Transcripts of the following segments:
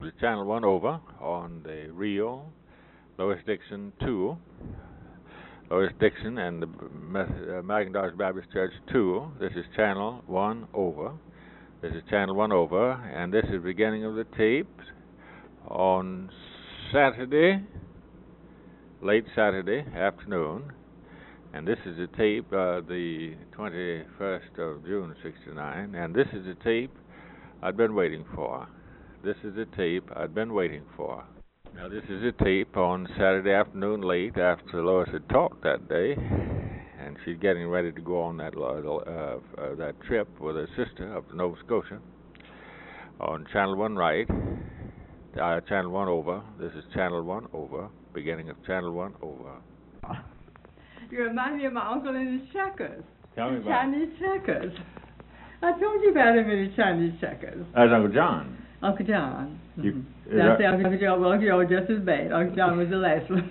is channel 1 over on the Rio, Lois Dixon 2, Lois Dixon and the Macintosh Baptist Church 2. This is channel 1 over. This is channel 1 over, and this is the beginning of the tape on Saturday, late Saturday afternoon. And this is the tape, the 21st of June, 69. And this is the tape I'd been waiting for. This is the tape I'd been waiting for. Now, this is a tape on Saturday afternoon late after Lois had talked that day. And she's getting ready to go on that trip with her sister up to Nova Scotia. On channel 1 right, channel 1 over. This is channel 1 over, beginning of channel 1 over. You remind me of my uncle and his checkers. Tell me about Chinese checkers. I told you about him in his Chinese checkers. That's Uncle John. Uncle John. That's Uncle John. Well, Uncle John was just as bad. Uncle John was the last one.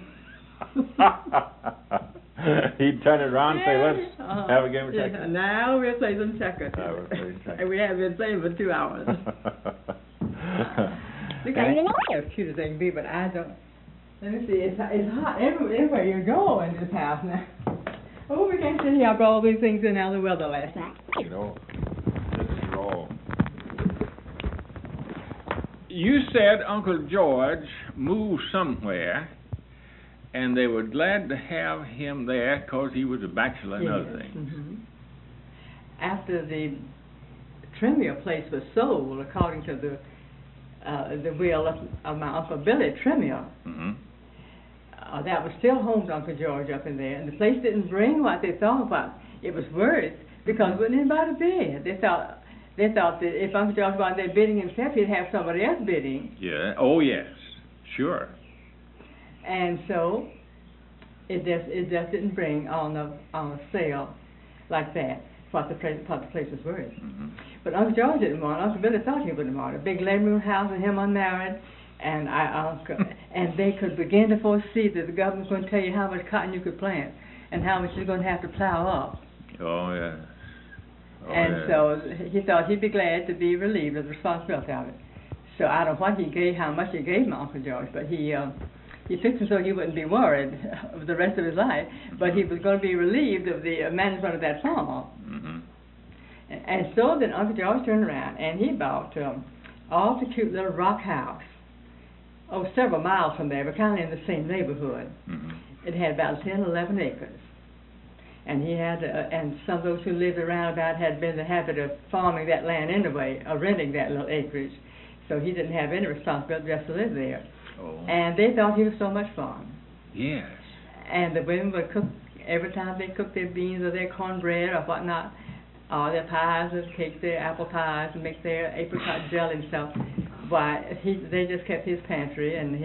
He'd turn it around and say, let's have a game of checkers. Yeah, now we'll play some checkers. And we have been playing for 2 hours. Look, I know as cute as they can be, but I don't. Let me see, it's hot everywhere you go in this house now. Oh, we can't sit here. I brought all these things in out of the weather last night. You know, this is all. You said Uncle George moved somewhere, and they were glad to have him there because he was a bachelor and other things. Mm-hmm. After the Tremere place was sold, according to the will of my Uncle Billy Tremere, that was still home to Uncle George up in there, and the place didn't bring what they thought about it was worth, because wasn't anybody bid. They thought that if Uncle George was there bidding himself, he'd have somebody else bidding. Yeah. Oh yes. Sure. And so it just didn't bring on a sale like that what the place was worth. But Uncle George didn't want it. Uncle Billy thought he wouldn't want it. A big living room house and him unmarried. And and they could begin to foresee that the government was going to tell you how much cotton you could plant and how much you're going to have to plow up. Oh, yeah. So he thought he'd be glad to be relieved of the responsibility of it. So I don't know what he gave, how much he gave my Uncle George, but he fixed it so he wouldn't be worried of the rest of his life. But he was going to be relieved of the management of that farm. And so then Uncle George turned around and he bought all the cute little rock house. Oh, several miles from there, but kind of in the same neighborhood. It had about 10, 11 acres. And he had, and some of those who lived around about had been in the habit of farming that land anyway, or renting that little acreage. So he didn't have any responsibility just to live there. And they thought he was so much fun. Yes. And the women would cook, every time they cooked their beans or their cornbread or whatnot, all their pies and cakes, their apple pies, and make their apricot jelly and stuff. Why, they just kept his pantry and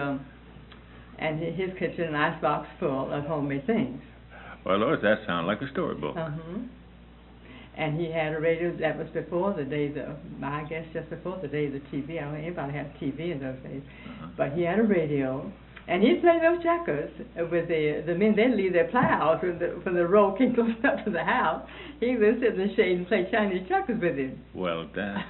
his kitchen and icebox full of homemade things. Well, Lois, that sounds like a storybook. And he had a radio. That was before the days of, I guess, just before the days of TV. I don't think anybody had TV in those days. But he had a radio, and he'd play those checkers with the men. They'd leave their plows from the row came close up to the house. He would sit in the shade and play Chinese checkers with him. Well, that's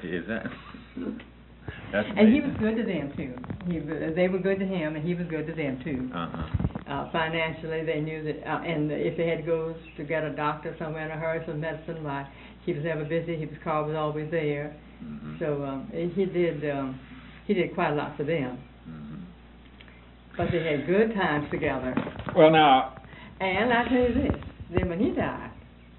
and he was good to them too. They were good to him, and he was good to them too. Financially, they knew that, and if they had to go to get a doctor somewhere in a hurry for medicine, why, he was never busy. His car was always there. So he did quite a lot for them. But they had good times together. Well, now. And I tell you this: then when he died,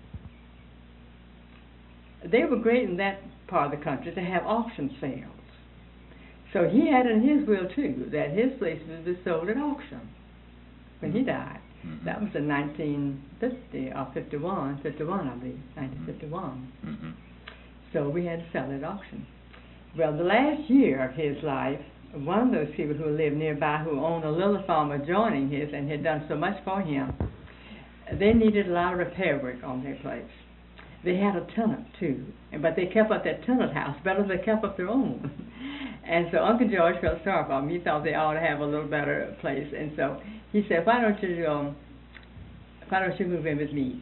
they were great in that part of the country to have auction sales. So he had in his will too that his place would be sold at auction when he died. That was in 1950 or 51, I believe, 1951. So we had to sell at auction. Well, the last year of his life, one of those people who lived nearby who owned a little farm adjoining his and had done so much for him, they needed a lot of repair work on their place. They had a tenant too, but they kept up that tenant house better than they kept up their own. And so Uncle George felt sorry for them. He thought they ought to have a little better place, and so he said, "Why don't you move in with me,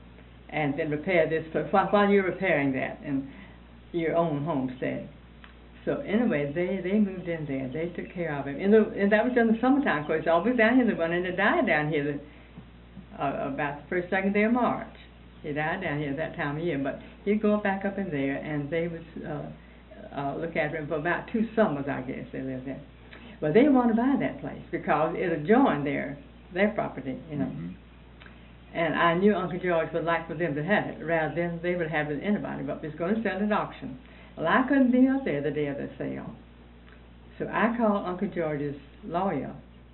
and then repair this while you're repairing that in your own homestead?" So anyway, they moved in there. They took care of him, and that was in the summertime. Of course, always down here. The one that died down here, about the first, second day of March. He died down here that time of year. But he'd go back up in there, and they would look after him for about 2 summers, I guess they lived there. But they didn't want to buy that place because it adjoined their property, you know. Mm-hmm. And I knew Uncle George would like for them to have it rather than they would have it with anybody, but was going to sell it at auction. Well, I couldn't be up there the day of the sale. So I called Uncle George's lawyer,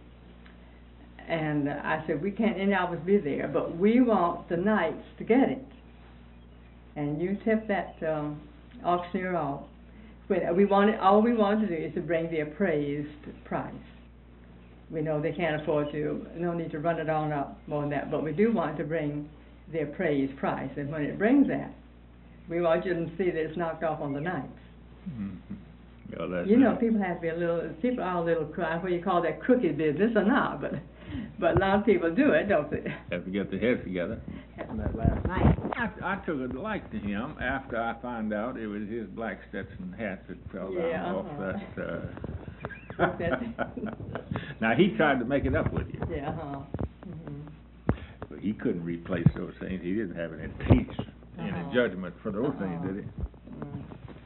and I said, we can't any of us be there, but we want the Knights to get it. And you tip that auctioneer off. All we wanted to do is to bring the appraised price. We know they can't afford to, no need to run it on up more than that, but we do want to bring the appraised price. And when it brings that, we want you to see that it's knocked off on the Knights. Mm-hmm. Oh, that's you know, people have to be people are a little, what you call that crooked business or not, but a lot of people do it, don't they? Have to get their heads together. Happened last night. I took a like to him after I found out it was his black Stetson hat that fell down off that. Now he tried to make it up with you. Yeah, mm-hmm. But he couldn't replace those things. He didn't have any teeth, any judgment for those things, did he? Mm-hmm.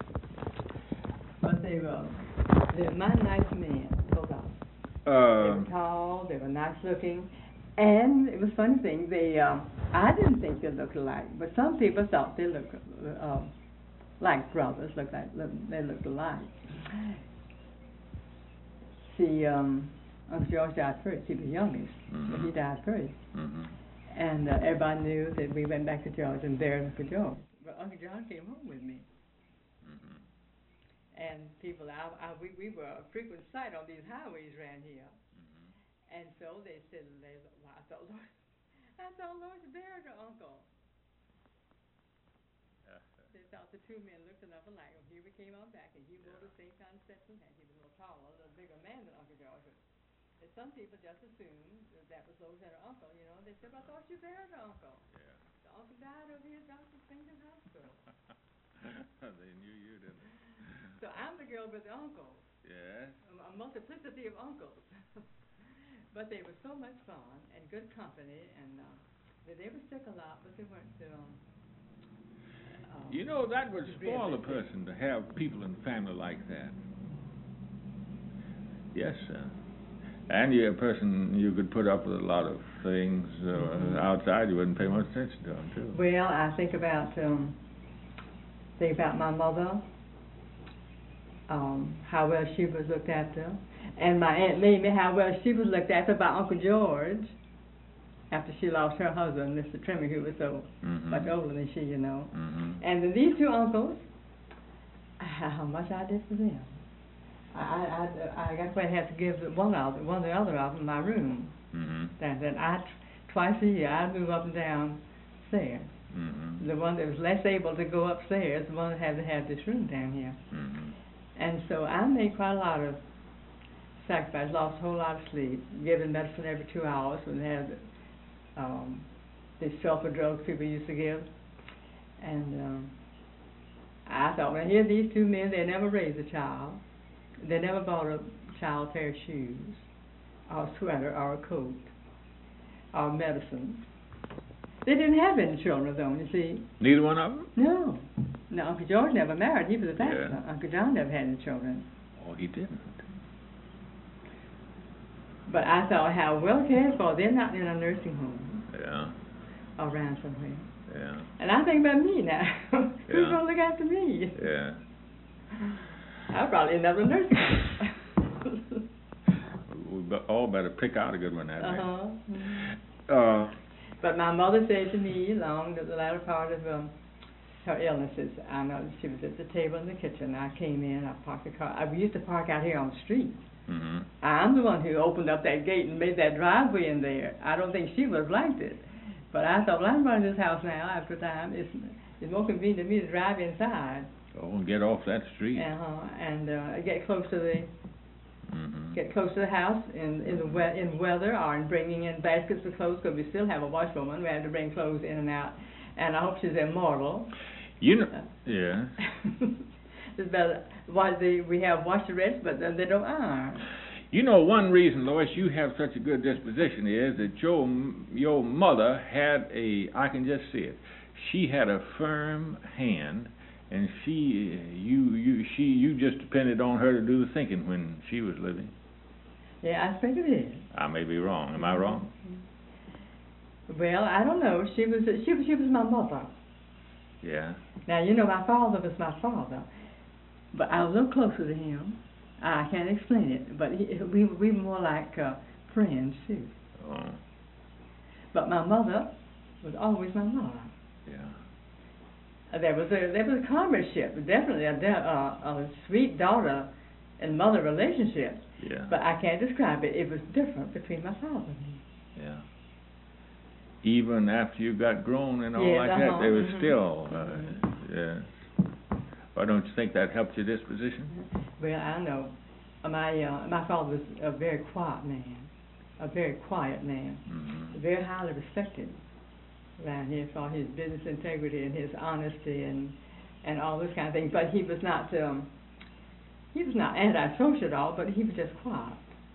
But they're my nice men, hold on. They were tall, they were nice looking, and it was a funny thing, I didn't think they looked alike, but some people thought they looked like brothers, they looked alike. See, Uncle George died first, he was youngest, but he died first. Mm-hmm. And everybody knew that we went back to George and buried Uncle George. But Uncle John came home with me. Mm-hmm. And people, we were a frequent sight on these highways around here. Mm-hmm. And so they said, well, I thought, Lord, you buried your uncle. They thought the 2 men looked enough alike. Well, here we came on back, and he wore the same kind of Stetson hat. He was a little taller, a little bigger man than Uncle George. And some people just assumed that was Rosetta's uncle, you know. They said, well, I thought you buried your uncle. Yeah. The uncle died over here at Dr. Springfield Hospital. They knew you, didn't they? So I'm the girl with the uncles. Yes. A multiplicity of uncles. But they were so much fun and good company, and they were sick a lot, but they weren't you know, that would spoil a person to have people in the family like that. Yes, sir. And you're a person, you could put up with a lot of things outside, you wouldn't pay much attention to them, too. Well, I think about my mother, how well she was looked after, and my Aunt Mamie, how well she was looked after by Uncle George after she lost her husband, Mr. Trimmer, who was so much older than she, you know. Mm-hmm. And then these 2 uncles, how much I did for them. I got to have to give one or the other of them my room. Mm-hmm. That twice a year I'd move up and down stairs. Mm-hmm. The one that was less able to go upstairs, the one that had to have this room down here. Mm-hmm. And so I made quite a lot of sacrifice, lost a whole lot of sleep, given medicine every 2 hours when they had these sulfur drugs people used to give. And I thought, well, here these 2 men, they never raised a child. They never bought a child a pair of shoes, or a sweater, or a coat, or medicine. They didn't have any children of their own, you see. Neither one of them? No. No, Uncle George never married. He was a bachelor. Yeah. Uncle John never had any children. Oh, he didn't. But I thought how well cared for. They're not in a nursing home. Yeah. Around somewhere. Yeah. And I think about me now. Who's Yeah. going to look after me? Yeah. I probably end up in a nursing home. We all better pick out a good one that Uh-huh. But my mother said to me along the latter part of her illnesses, I know she was at the table in the kitchen. I came in, I parked the car. We used to park out here on the street. Mm-hmm. I'm the one who opened up that gate and made that driveway in there. I don't think she would have liked it. But I thought, well, I'm running this house now after time. It's more convenient to me to drive inside. Oh, and get off that street. And get close to the get close to the house in weather, or in bringing in baskets of clothes, because we still have a washwoman. We have to bring clothes in and out. And I hope she's immortal. You know, yeah. We have washerettes, but they don't iron. You know, one reason, Lois, you have such a good disposition is that your mother had I can just see it. She had a firm hand, and you just depended on her to do the thinking when she was living. Yeah, I think it is. I may be wrong. Am I wrong? Well, I don't know. She was my mother. Yeah. Now, you know, my father was my father, but I was a little closer to him. I can't explain it, but we were more like friends, too. Oh. But my mother was always my mother. Yeah. There was a comradeship, definitely a sweet daughter and mother relationship. Yeah. But I can't describe it. It was different between my father and me. Yeah. Even after you got grown and all yes, like that, there was still, yeah. Why don't you think that helped your disposition? Well, I know. My father was a very quiet man, very highly respected around here for his business integrity and his honesty and all this kind of thing. But he was not antisocial at all, but he was just quiet.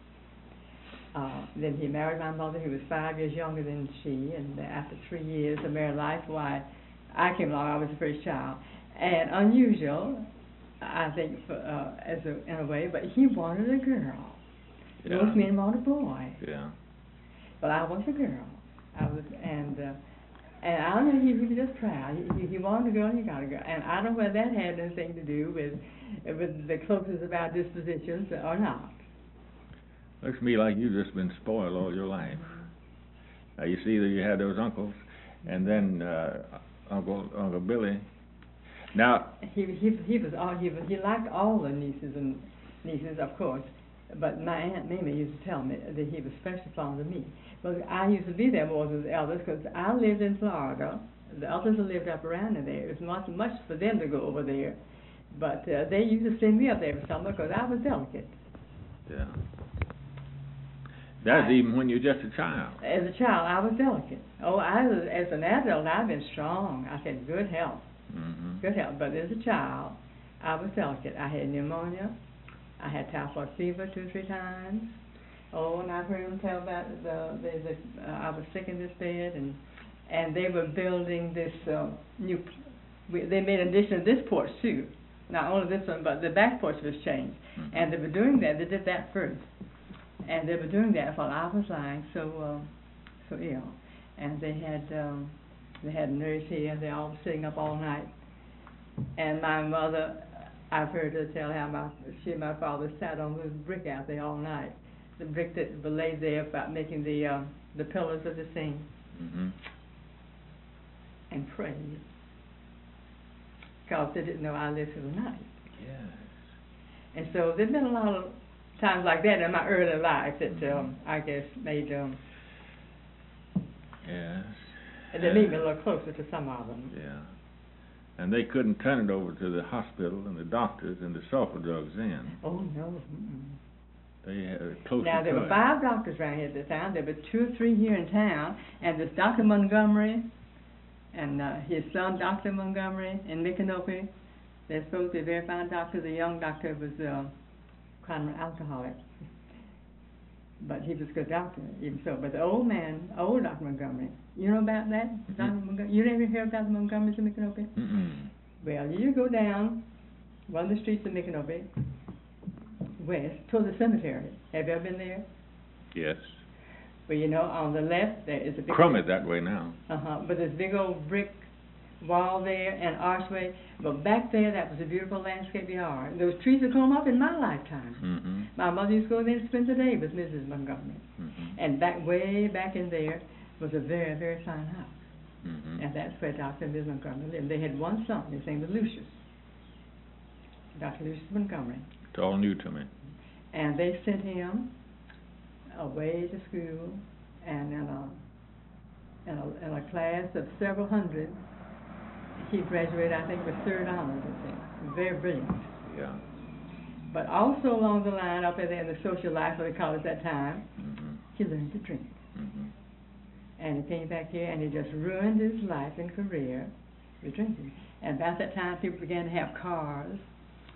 Then he married my mother, who was 5 years younger than she, and after 3 years of married life, why, I came along, I was the first child. And unusual, I think, in a way, but he wanted a girl. Yeah. Most men want a boy. Yeah. But I was a girl. And I don't know, he was just proud. He wanted a girl, he got a girl. And I don't know whether that had anything to do with the closeness of our dispositions or not. Looks to me like you've just been spoiled all your life. Now you see that you had those uncles, and then Uncle Billy. Now he liked all the nieces, of course. But my Aunt Mimi used to tell me that he was especially fond of me. But I used to be there more than the elders because I lived in Florida. The others lived up around there. It was not much for them to go over there. But they used to send me up there for summer because I was delicate. Yeah. That's even when you're just a child. As a child, I was delicate. Oh, as an adult, I've been strong. I had good health. Mm-hmm. Good health. But as a child, I was delicate. I had pneumonia. I had typhoid fever 2 or 3 times. Oh, and I've heard them tell about I was sick in this bed, and they were building this they made an addition to this porch too. Not only this one, but the back porch was changed. Mm-hmm. And they were doing that. They did that first. And they were doing that while I was lying so ill. And they had nurse here. They all were sitting up all night. And my mother, I've heard her tell how she and my father sat on this brick out there all night. The brick that was laid there about making the pillars of the scene. Mm-hmm. And prayed. Because they didn't know I lived through the night. Yes. And so there's been a lot of times like that in my early life that I guess made yes. And they made me a little closer to some of them. Yeah. And they couldn't turn it over to the hospital and the doctors and the sulfa drugs then. Oh no. They had a closer Now there were 5 doctors around here at the time. There were 2 or 3 here in town, and this Dr. Montgomery and his son Dr. Montgomery in Micanopy. They're supposed to be very fine doctors. The young doctor was kind of an alcoholic, but he was a good doctor even so. But the old Dr. Montgomery, you know about that? Mm-hmm. Dr. Montgomery, you never hear about the Montgomerys in Micanopy? Mm-mm. Well, you go down one of the streets of Micanopy, west, toward the cemetery. Have you ever been there? Yes. Well, you know, on the left there is a big... Crummet that way now. But there's a big old brick wall there and archway. But back there, that was a beautiful landscape yard. Those trees have come up in my lifetime. Mm-hmm. My mother used to go there and spend the day with Mrs. Montgomery. Mm-hmm. And way back in there was a very, very fine house. Mm-hmm. And that's where Dr. and Mrs. Montgomery lived. They had one son. His name was Lucius. Dr. Lucius Montgomery. It's all new to me. And they sent him away to school, and in a class of several hundred, he graduated, I think, with 3rd honors, I think. Very brilliant. Yeah. But also along the line, up there in the social life of the college at that time, Mm-hmm. he learned to drink. Mm-hmm. And he came back here, and he just ruined his life and career with drinking. And about that time, people began to have cars,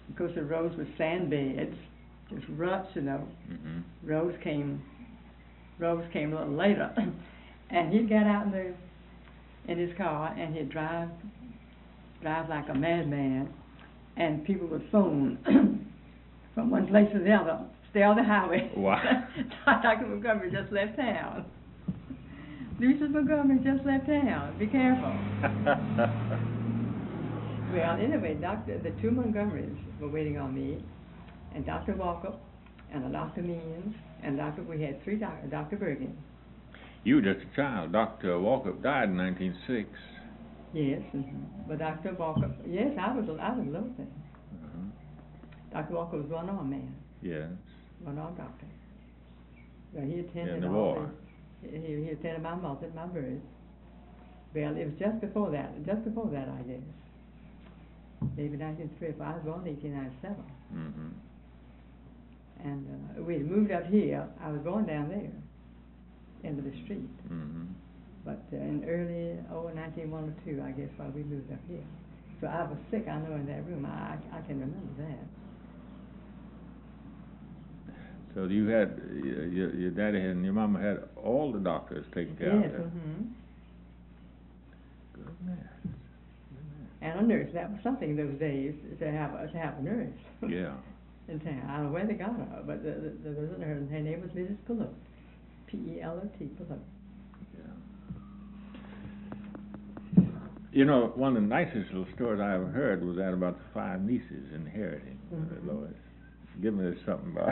Of course, the roads were sand beds, just ruts, you know. Mm-hmm. Roads came a little later, and he'd get out in his car and he'd drive like a madman, and people would phone from one place to the other. Stay on the highway. Wow. Dr. Montgomery just left town. Lucius Montgomery just left town. Be careful. Well, anyway, the two Montgomerys were waiting on me, and Dr. Walker, and a Dr. Means, and we had three Dr. Bergen. You were just a child. Dr. Walker died in 1906. Yes, but Dr. Walker, yes, I was a little thing. Dr. Walker was one-armed man. Yes. One-armed doctor. Well, he attended in the war. He attended my mother at my birth. Well, it was just before that, I guess. Maybe 1903, I was born in 1897. Mm-hmm. And we had moved up here. I was born down there, end of the street. Mm-hmm. But in early 1902, I guess, while we moved up here. So I was sick, I know, in that room. I can remember that. So you had, your daddy and your mama had all the doctors taking care of you? Yes, mm-hmm. Goodness. And a nurse. That was something those days, to have a nurse. Yeah. In town. I don't know where they got her, but there was a nurse, and her name was Mrs. Pillot. P-E-L-O-T, Pillot. Yeah. You know, one of the nicest little stories I ever heard was that about the 5 nieces inheriting, Lois. Give me something about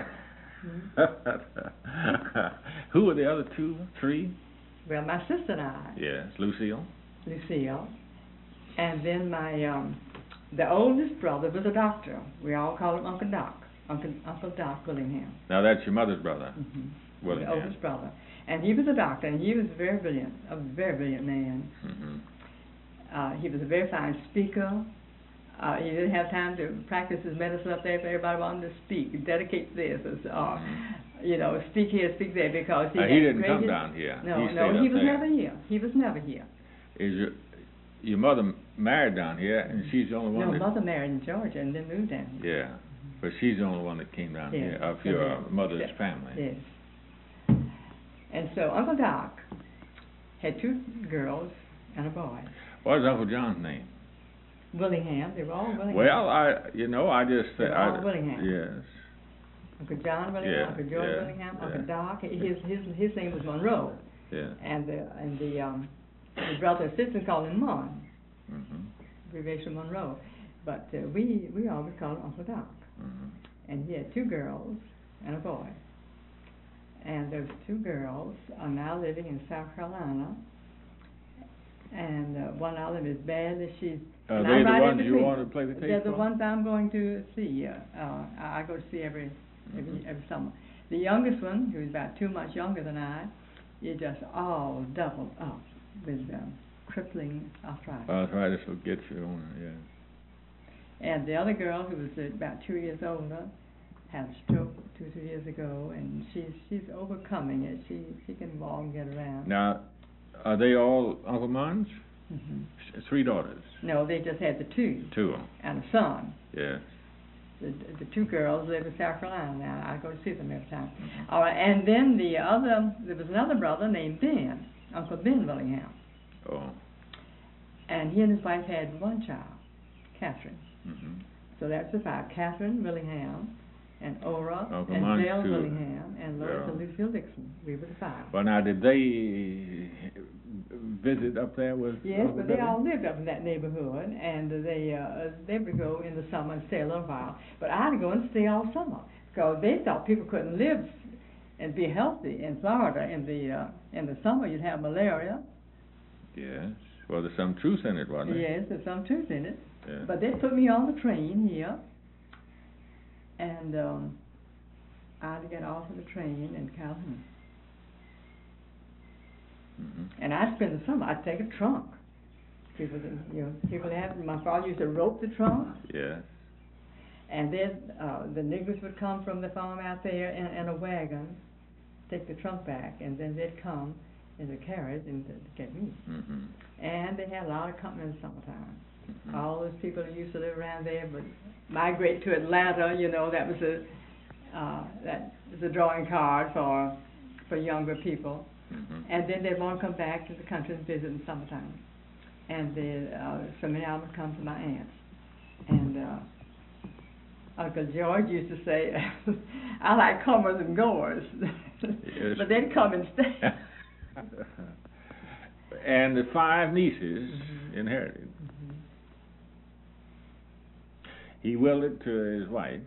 Who were the other 2, 3? Well, my sister and I. Yes, Lucille. And then my, the oldest brother was a doctor. We all called him Uncle Doc. Uncle Doc Willingham. Now that's your mother's brother, Willingham. The oldest brother. And he was a doctor, and he was very brilliant man. Mm-hmm. He was a very fine speaker. He didn't have time to practice his medicine up there, but everybody wanted to speak, dedicate this, you know, speak here, speak there, because he didn't come down here. No, he was never here. He was never here. Is your mother married down here, and she's the only one? No, mother married in Georgia and then moved down here. Yeah, but she's the only one that came down here of your mother's family. Yes. And so Uncle Doc had 2 girls and a boy. What was Uncle John's name? Willingham. They were all Willingham. Well, I just they were all Willingham. Yes. Uncle John Willingham, Uncle George Willingham, Uncle Doc. His name was Monroe. Yeah. And the brother and sister called him Mon. Mm-hmm. Abbreviation Monroe. But we always called him Uncle Doc. Mm-hmm. And he had 2 girls and a boy. And those 2 girls are now living in South Carolina. And one of them is bad that she's. Are they the ones you want to play the tape They're the for? ones I'm going to see. I go to see every summer. The youngest one, who's about 2 months younger than I, is just all doubled up with crippling arthritis. Arthritis will get you on yeah. And the other girl, who was about 2 years older, had a stroke 2 or 3 years ago, and she's overcoming it. She can walk and get around. Now, are they all Uncle Mons? Mm-hmm. 3 daughters? No, they just had the 2. 2. And a son. Yes. The 2 girls live in South Carolina now. I go to see them every time. All right, and then there was another brother named Ben, Uncle Ben Willingham. Oh. And he and his wife had 1 child, Catherine. Mm-hmm. So that's the 5, Catherine Willingham, and Ora, Uncle and Mons Dale too. Willingham, and Lois and Lucille Dixon. We were the 5. Well, now, did they visit up there with? Yes, but they all lived up in that neighborhood, and they would go in the summer and stay a little while. But I had to go and stay all summer, because they thought people couldn't live and be healthy in Florida. In the summer, you'd have malaria. Yes. Well, there's some truth in it, wasn't there? Yes, there's some truth in it. Yeah. But they put me on the train here, and I had to get off of the train in Calhoun. Mm-hmm. And I'd spend the summer. I'd take a trunk. People have. My father used to rope the trunk. Yes. And then the niggers would come from the farm out there in a wagon, take the trunk back, and then they'd come in the carriage and to get me. Mm-hmm. And they had a lot of company in the summertime. All those people who used to live around there would migrate to Atlanta. You know, that was a drawing card for younger people. And then they'd want to come back to the country and visit in summertime. And then so many of them would come to my aunts. And Uncle George used to say, I like comers and goers. Yes. But they'd come and stay. And the 5 nieces inherited. He willed it to his wife.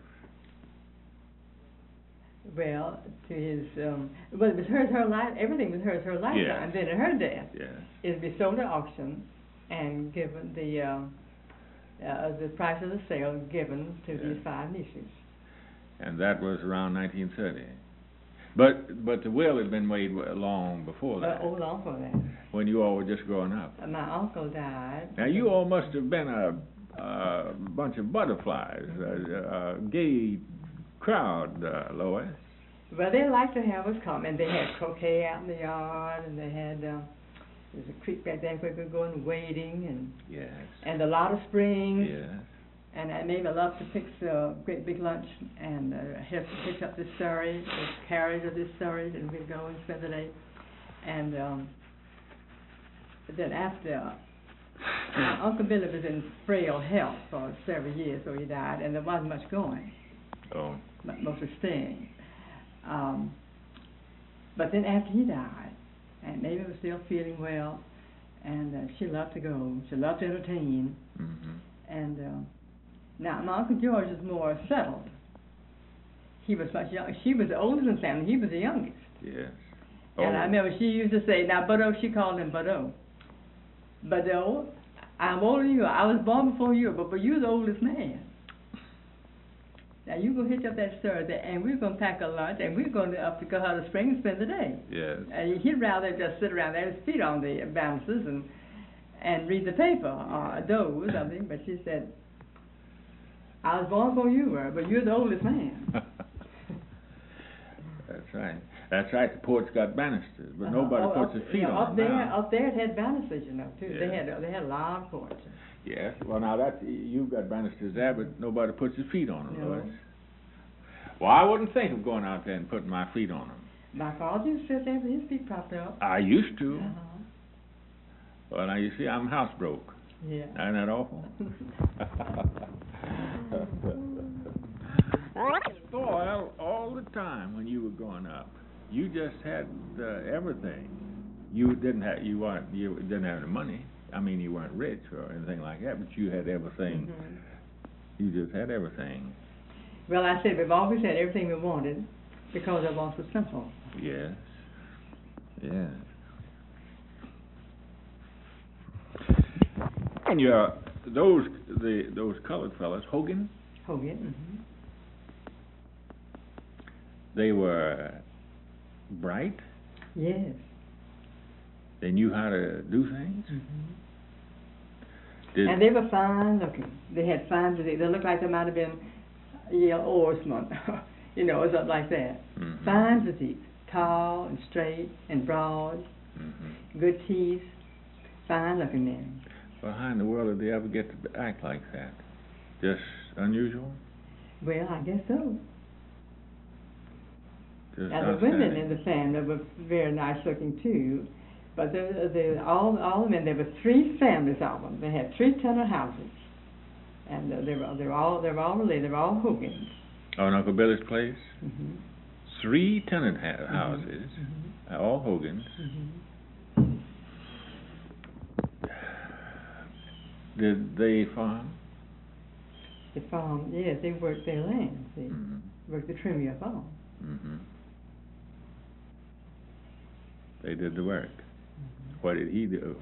Well, to his, well, it was hers her life. Everything was hers her lifetime. Yes. Then at her death, Yes. it'd be sold at auction and given the price of the sale given to Yes. these 5 nieces. And that was around 1930. But the will had been made long before that. Oh, long for that. When you all were just growing up. My uncle died. Now you all must have been a bunch of butterflies, a gay crowd, Lois. Well, they liked to have us come, and they had croquet out in the yard, and they had there's a creek back there where we could go in wading, Yes. and a lot of springs. Yes. And I made my love to fix a great big lunch and have to pick up this surrey, this carriage of this surrey, and we'd go and spend the day. And then after, my Uncle Billy was in frail health for several years, so he died, and there wasn't much going, Oh. mostly staying. But then after he died, and Amy was still feeling well, and she loved to go, she loved to entertain, and now, my Uncle George was more settled. He was much young. She was the oldest in the family. He was the youngest. Yes. And I remember she used to say, now, Buddo, she called him Buddo. Buddo, I'm older than you. I was born before you, but you're the oldest man. Now, you go hitch up that Thursday, and we're going to pack a lunch, and we're going to up to Cohutta Springs and spend the day. Yes. And he'd rather just sit around there with his feet on the balances and read the paper or doze or something. But she said, I was born before you were, but you're the oldest man. That's right. That's right. The porch got banisters, but nobody puts his feet on them now. Up there it had banisters, you know, too. Yeah. They had a lot of porches. Yes. Well, now you've got banisters there, but nobody puts his feet on them, No. Lois. Well, I wouldn't think of going out there and putting my feet on them. My father used to sit there with his feet propped up. I used to. Uh-huh. Well, now you see, I'm house broke. Yeah. Isn't that awful? Well, all the time when you were growing up, you just had everything. You didn't have any money. I mean, you weren't rich or anything like that, but you had everything. You just had everything. Well, I said we've always had everything we wanted because our boss was simple. Yes. Yes. And those colored fellas, Hogan. Hogan. They were bright. Yes. They knew how to do things. And they were fine looking. They had fine physique. They looked like they might have been Yale oarsmen, you know, or something like that. Fine physique, tall and straight and broad, good teeth, fine looking men. Well, how in the world did they ever get to act like that? Just unusual? Well, I guess so. Just Now, the women in the family were very nice looking too, but all the men, there were 3 families of them. They had 3 tenant houses, and they were all related. They were all Hogans. On Uncle Billy's place? 3 tenant houses, all Hogans. Did they farm? They farmed, yes, they worked their land, see. Worked the Tremere farm. They did the work. What did he do?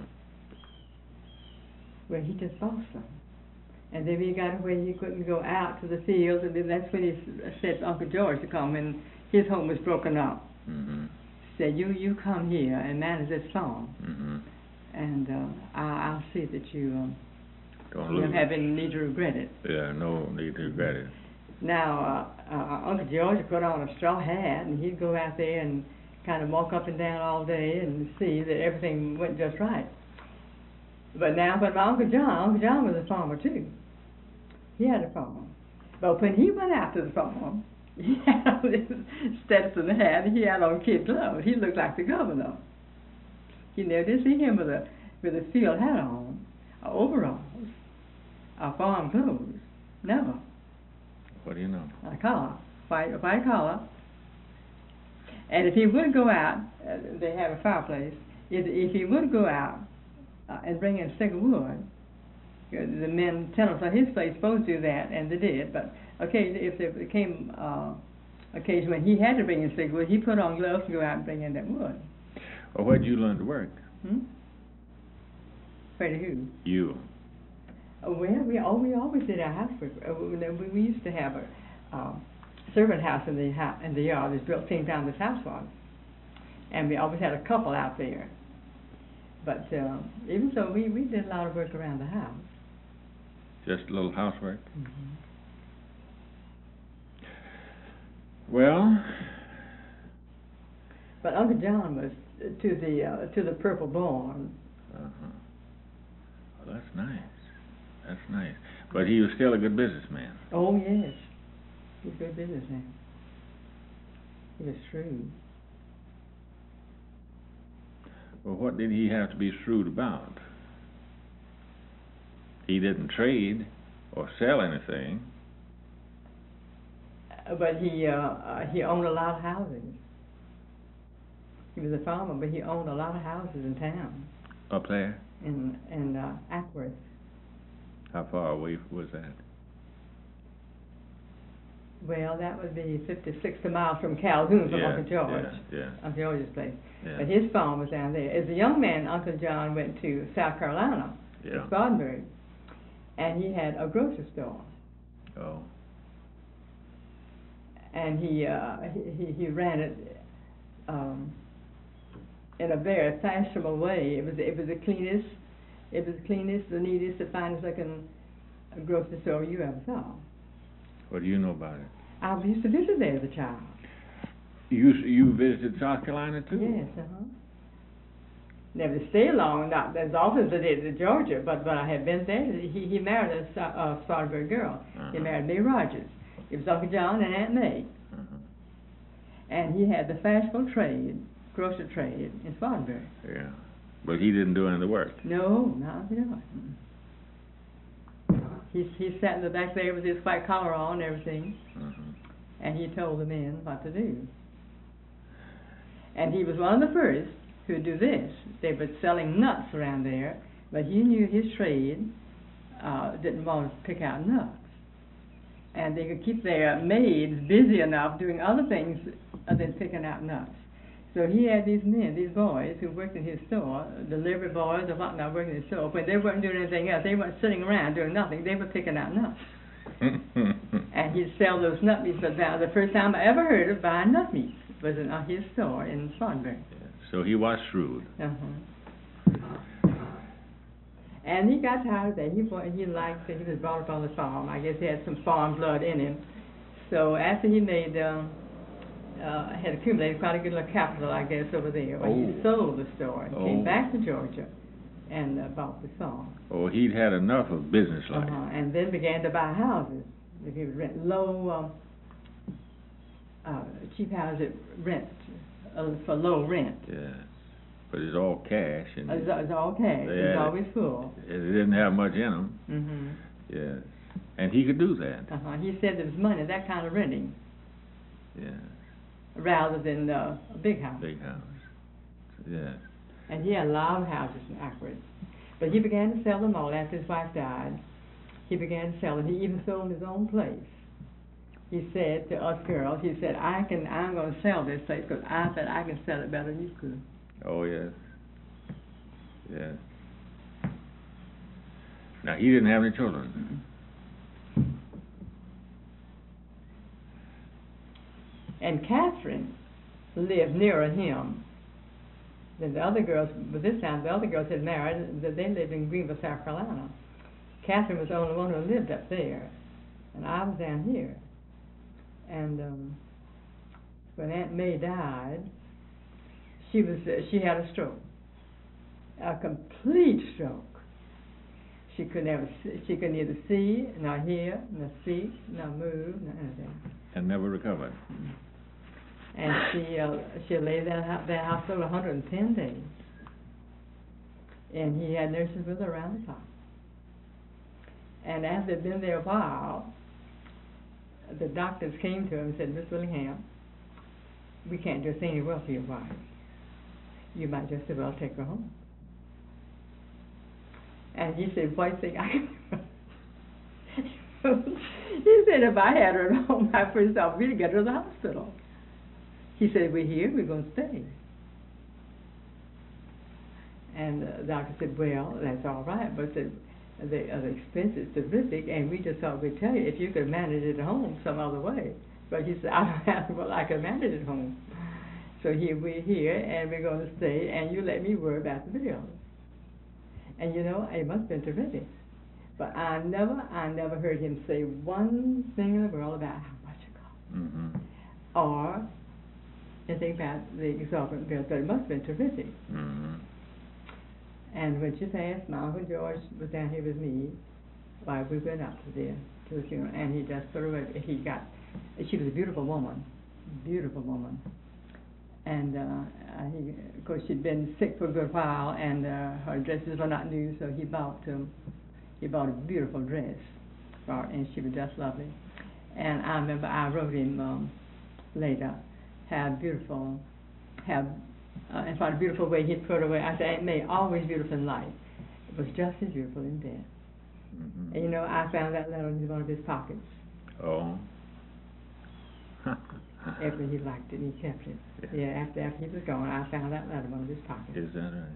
Well, he just bossed them. And then he got where he couldn't go out to the fields, and then that's when he said to Uncle George to come, and his home was broken up. Said, you come here and manage this farm, and I'll see that you don't have any need to regret it. Yeah, no need to regret it. Now, Uncle George would put on a straw hat, and he'd go out there and kind of walk up and down all day and see that everything went just right. But my Uncle John was a farmer too. He had a farm. But when he went out to the farm, he had on his Stetson hat, he had on kid gloves. He looked like the governor. You never did see him with a field hat on, or overalls, or farm clothes. Never. What do you know? A collar, a white collar. And if he would go out, they have a fireplace. If he would go out and bring in a stick of wood, the men tenants on his place supposed to do that, and they did. But occasionally, if there came occasion when he had to bring in a stick of wood, he put on gloves and go out and bring in that wood. Well, where did you learn to work? Where to who? You. Well, we always did our housework. We used to have a servant house in the yard. It was built same time this house was, and we always had a couple out there. But even so, we did a lot of work around the house. Just a little housework. Mm-hmm. Well. But Uncle John was to the purple born. Well, that's nice. That's nice. But he was still a good businessman. Oh yes, he was a good businessman. He was shrewd. Well, what did he have to be shrewd about? He didn't trade or sell anything. But he owned a lot of houses. He was a farmer, but he owned a lot of houses in town. Up there? In Ackworth. How far away was that? Well, that would be 50, 60 miles from Calhoun, from Uncle George. Uncle George's place. Yeah. But his farm was down there. As a young man, Uncle John went to South Carolina, to Spartanburg, and he had a grocery store. Oh. And he ran it in a very fashionable way. It was the cleanest, the neatest, the finest looking grocery store you ever saw. What do you know about it? I used to visit there as a child. You visited South Carolina too? Yes, Never stayed long, not as often as I did in Georgia, but I had been there. He married a Spartanburg girl. He married May Rogers. It was Uncle John and Aunt May. And he had the fashionable trade, grocery trade in Spartanburg. Yeah. But he didn't do any of the work? No, not at all. He sat in the back there with his white collar on and everything, and he told the men what to do. And he was one of the first who would do this. They were selling nuts around there, but he knew his trade didn't want to pick out nuts. And they could keep their maids busy enough doing other things other than picking out nuts. So he had these men, these boys, who worked in his store, delivery boys or whatnot, working in his store. When they weren't doing anything else, they weren't sitting around doing nothing. They were picking out nuts. And he'd sell those nut meats. But now, the first time I ever heard of buying nut meats was in his store in Spartanburg. So he was shrewd. And he got tired of that. He liked that he was brought up on the farm. I guess he had some farm blood in him. So after he made had accumulated quite a good little capital, I guess, over there. But he sold the store and came back to Georgia and bought the farm. Oh, he'd had enough of business life. And then began to buy houses. If he would rent low, cheap houses, rent for low rent. Yeah, but it's all cash. And it's all cash. It's always full. It didn't have much in them. Yes, and he could do that. He said there was money, that kind of renting. Yeah. Rather than a big house. Big house. Yes. And he had a lot of houses in Ackworth. But he began to sell them all after his wife died. He began to sell them. He even sold his own place. He said to us girls, he said, I'm going to sell this place because I said I can sell it better than you could. Oh, yes. Yes. Now, he didn't have any children. And Catherine lived nearer him than the other girls. But this time, the other girls had married. They lived in Greenville, South Carolina. Catherine was the only one who lived up there, and I was down here. And when Aunt May died, she had a stroke, a complete stroke. She could neither see, nor hear, nor speak, nor move, nor anything. And never recovered. And she lay there in that hospital 110 days. And he had nurses with her around the clock. And after they'd been there a while, the doctors came to him and said, Miss Willingham, we can't do any well for your wife. You might just as well take her home. And he said, what do you think I can do? He said, if I had her at home, my first thought would be to get her to the hospital. He said, we're here, we're going to stay. And the doctor said, well, that's all right, but the expense is terrific, and we just thought we'd tell you if you could manage it at home some other way. But he said, I don't have, well, I can manage it at home. So we're here, and we're going to stay, and you let me worry about the bills. And you know, it must have been terrific. But I never heard him say one thing in the world about how much it cost. Or anything about the exorbitant bills, but it must have been terrific. And when she passed, my Uncle George was down here with me while we went up to the funeral, and he just put her away. She was a beautiful woman. And of course, she'd been sick for a good while, and her dresses were not new, so he bought a beautiful dress for her, and she was just lovely. And I remember I wrote him later in what a beautiful way he'd put her away. I said, Aunt May, always beautiful in life. It was just as beautiful in death. And you know, I found that letter in one of his pockets. Oh. After he liked it, he kept it. Yeah, after he was gone, I found that letter in one of his pockets. Is that right?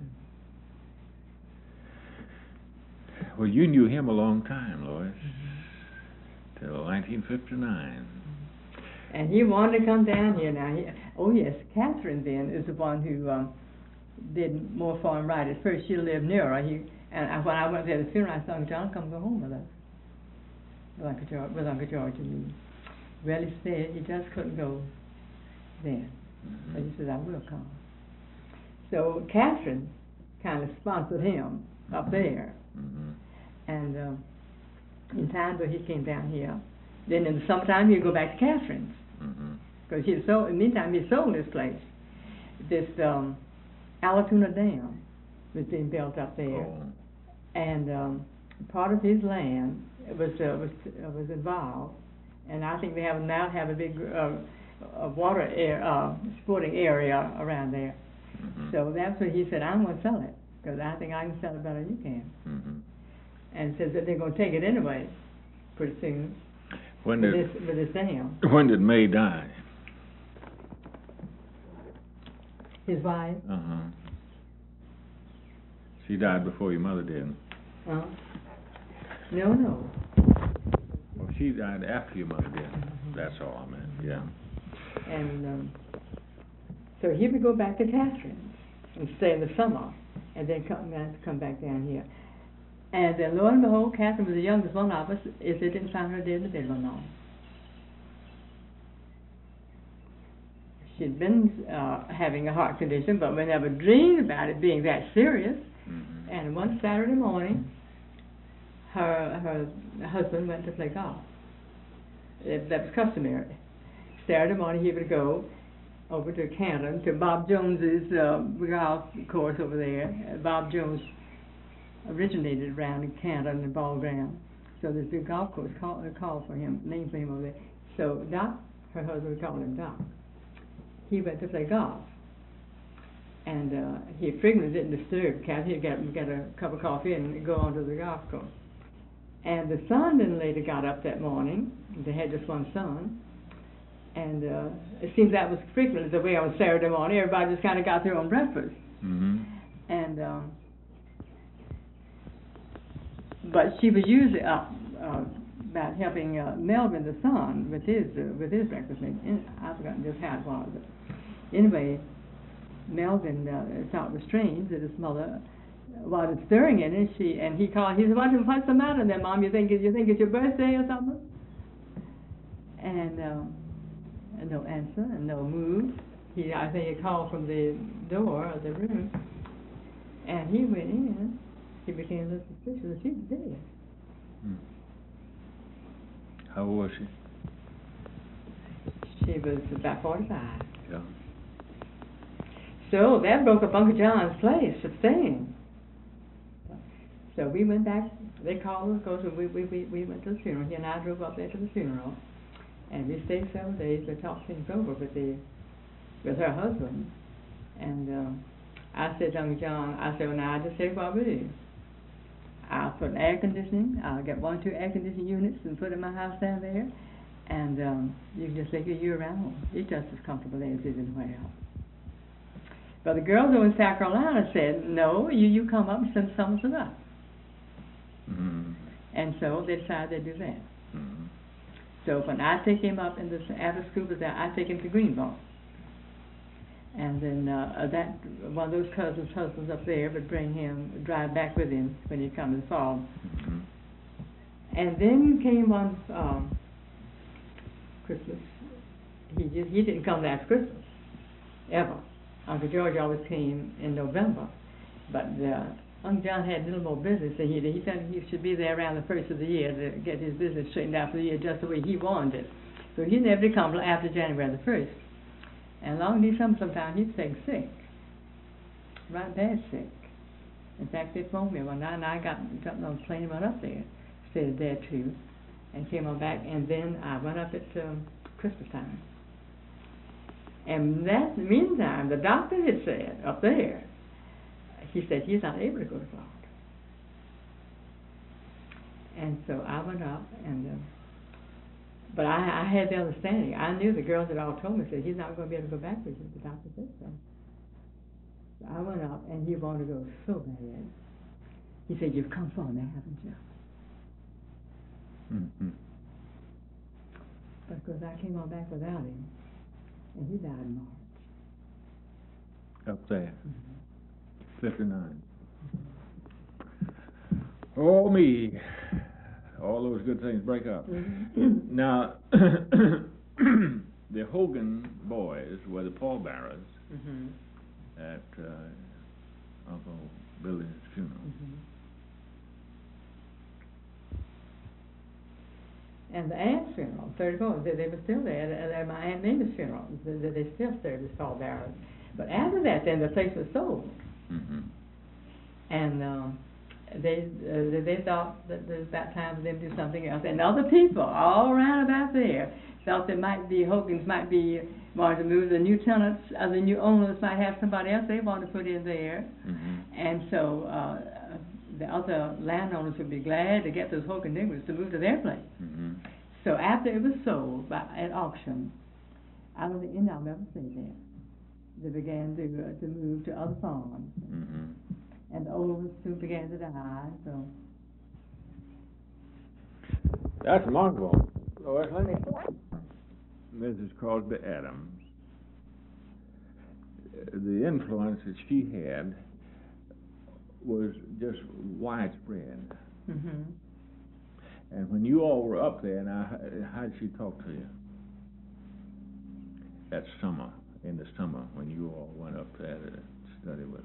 Well, you knew him a long time, Lois, till 1959. And he wanted to come down here now. Yes, Catherine then is the one who did more for him right. At first she lived nearer. And when I went there to the funeral, I said, John, come go home with us. With Uncle George and me. Well, he said he just couldn't go then. But he said, I will come. So Catherine kind of sponsored him up there. And in times when he came down here, then in the summertime he'd go back to Catherine's. Because in the meantime he sold this place. This Allatoona Dam was being built up there. And part of his land was involved. And I think they now have a big water sporting area around there. So that's what he said, I'm going to sell it, because I think I can sell it better than you can. And says that they're going to take it anyway, pretty soon, with this dam. When did May die? His wife? She died before your mother did. No. Well, she died after your mother did. That's all I meant, yeah. And so he would go back to Catherine's and stay in the summer, and then come back down here. And then lo and behold, Catherine was the youngest one of us, if they didn't find her dead in the bed one night. She'd been having a heart condition, but we never dreamed about it being that serious. And one Saturday morning, her husband went to play golf. That was customary. Saturday morning he would go over to Canton, to Bob Jones's golf course over there. Bob Jones originated around in Canton and Ball Ground. So there's a big golf course called for him, named for him over there. So Doc, her husband would call him Doc. He went to play golf. And he frequently didn't disturb Cat. He'd get a cup of coffee and go on to the golf course. And the son then later got up that morning. They had just one son. And it seems that was frequently the way on Saturday morning. Everybody just kind of got their own breakfast. And but she was usually up about helping Melvin, the son, with his breakfast. I've forgotten just how it was. But anyway, Melvin thought it was strange that his mother wasn't stirring in it. He called. He said, "What's the matter there, Mom? You think it's your birthday or something?" And no answer and no move. I think he called from the door of the room, and he went in, he became a little suspicious that she was dead. Hmm. How old was she? She was about 45. Yeah. So that broke up Uncle John's place of staying. So we went back. They called us because we went to the funeral. He and I drove up there to the funeral, and we stayed several days to talk things over with her husband. And I said to Uncle John, I said, well, now I just say what we do. I'll put an air conditioning. I'll get 1 or 2 air conditioning units and put in my house down there, and you can just live your year round. It's just as comfortable as it is anywhere else. But the girls over in South Carolina said, no, you come up and spend the summers with us. Mm-hmm. And so they decided to do that. Mm-hmm. So when I take him up in the after school, I take him to Greenville. And then that one of those cousins' husbands up there would bring him, drive back with him when he come in the fall. Mm-hmm. And then came one Christmas. He didn't come last Christmas, ever. Uncle George always came in November, but Uncle John had a little more business, and he thought he should be there around the first of the year to get his business straightened out for the year just the way he wanted it. So he never did come till after January the 1st. And along December sometime he'd take sick, right bad sick. In fact, they phoned me one night, and I jumped on the plane and went up there, stayed there too, and came on back, and then I went up at Christmas time. And in that meantime, the doctor had said up there, he said he's not able to go to Florida. And so I went up, and but I had the understanding. I knew the girls had all told me, said he's not going to be able to go back with you. The doctor said so. So I went up, and he wanted to go so bad. He said, you've come far now, haven't you? Mm-hmm. But of course I came on back without him, and he died in March. Up there. Mm-hmm. 59. Oh, me. All those good things break up. Mm-hmm. Now, the Hogan boys were the pallbearers Mm-hmm. at Uncle Billy's funeral. Mm-hmm. And the aunt's funeral, 34, they were still there at my Aunt Nina's funeral. They still served as pallbearers. But after that, then the place was sold. Mm-hmm. And they thought that it was about time for them to do something else. And other people all around about there thought there might be, Hogan's might be wanting to move. The new tenants, the new owners might have somebody else they want to put in there. Mm-hmm. And so the other landowners would be glad to get those Hogan neighbors to move to their place. Mm-hmm. So after it was sold at auction, I don't think any of them ever stayed there. They began to move to other farms. Mm-hmm. And the old ones soon began to die, so. That's remarkable. Lois, let me. Mrs. Crosby Adams, the influence that she had was just widespread. Mm-hmm. And when you all were up there, now, how did she talk to you? That summer, in the summer, when you all went up there to study with her.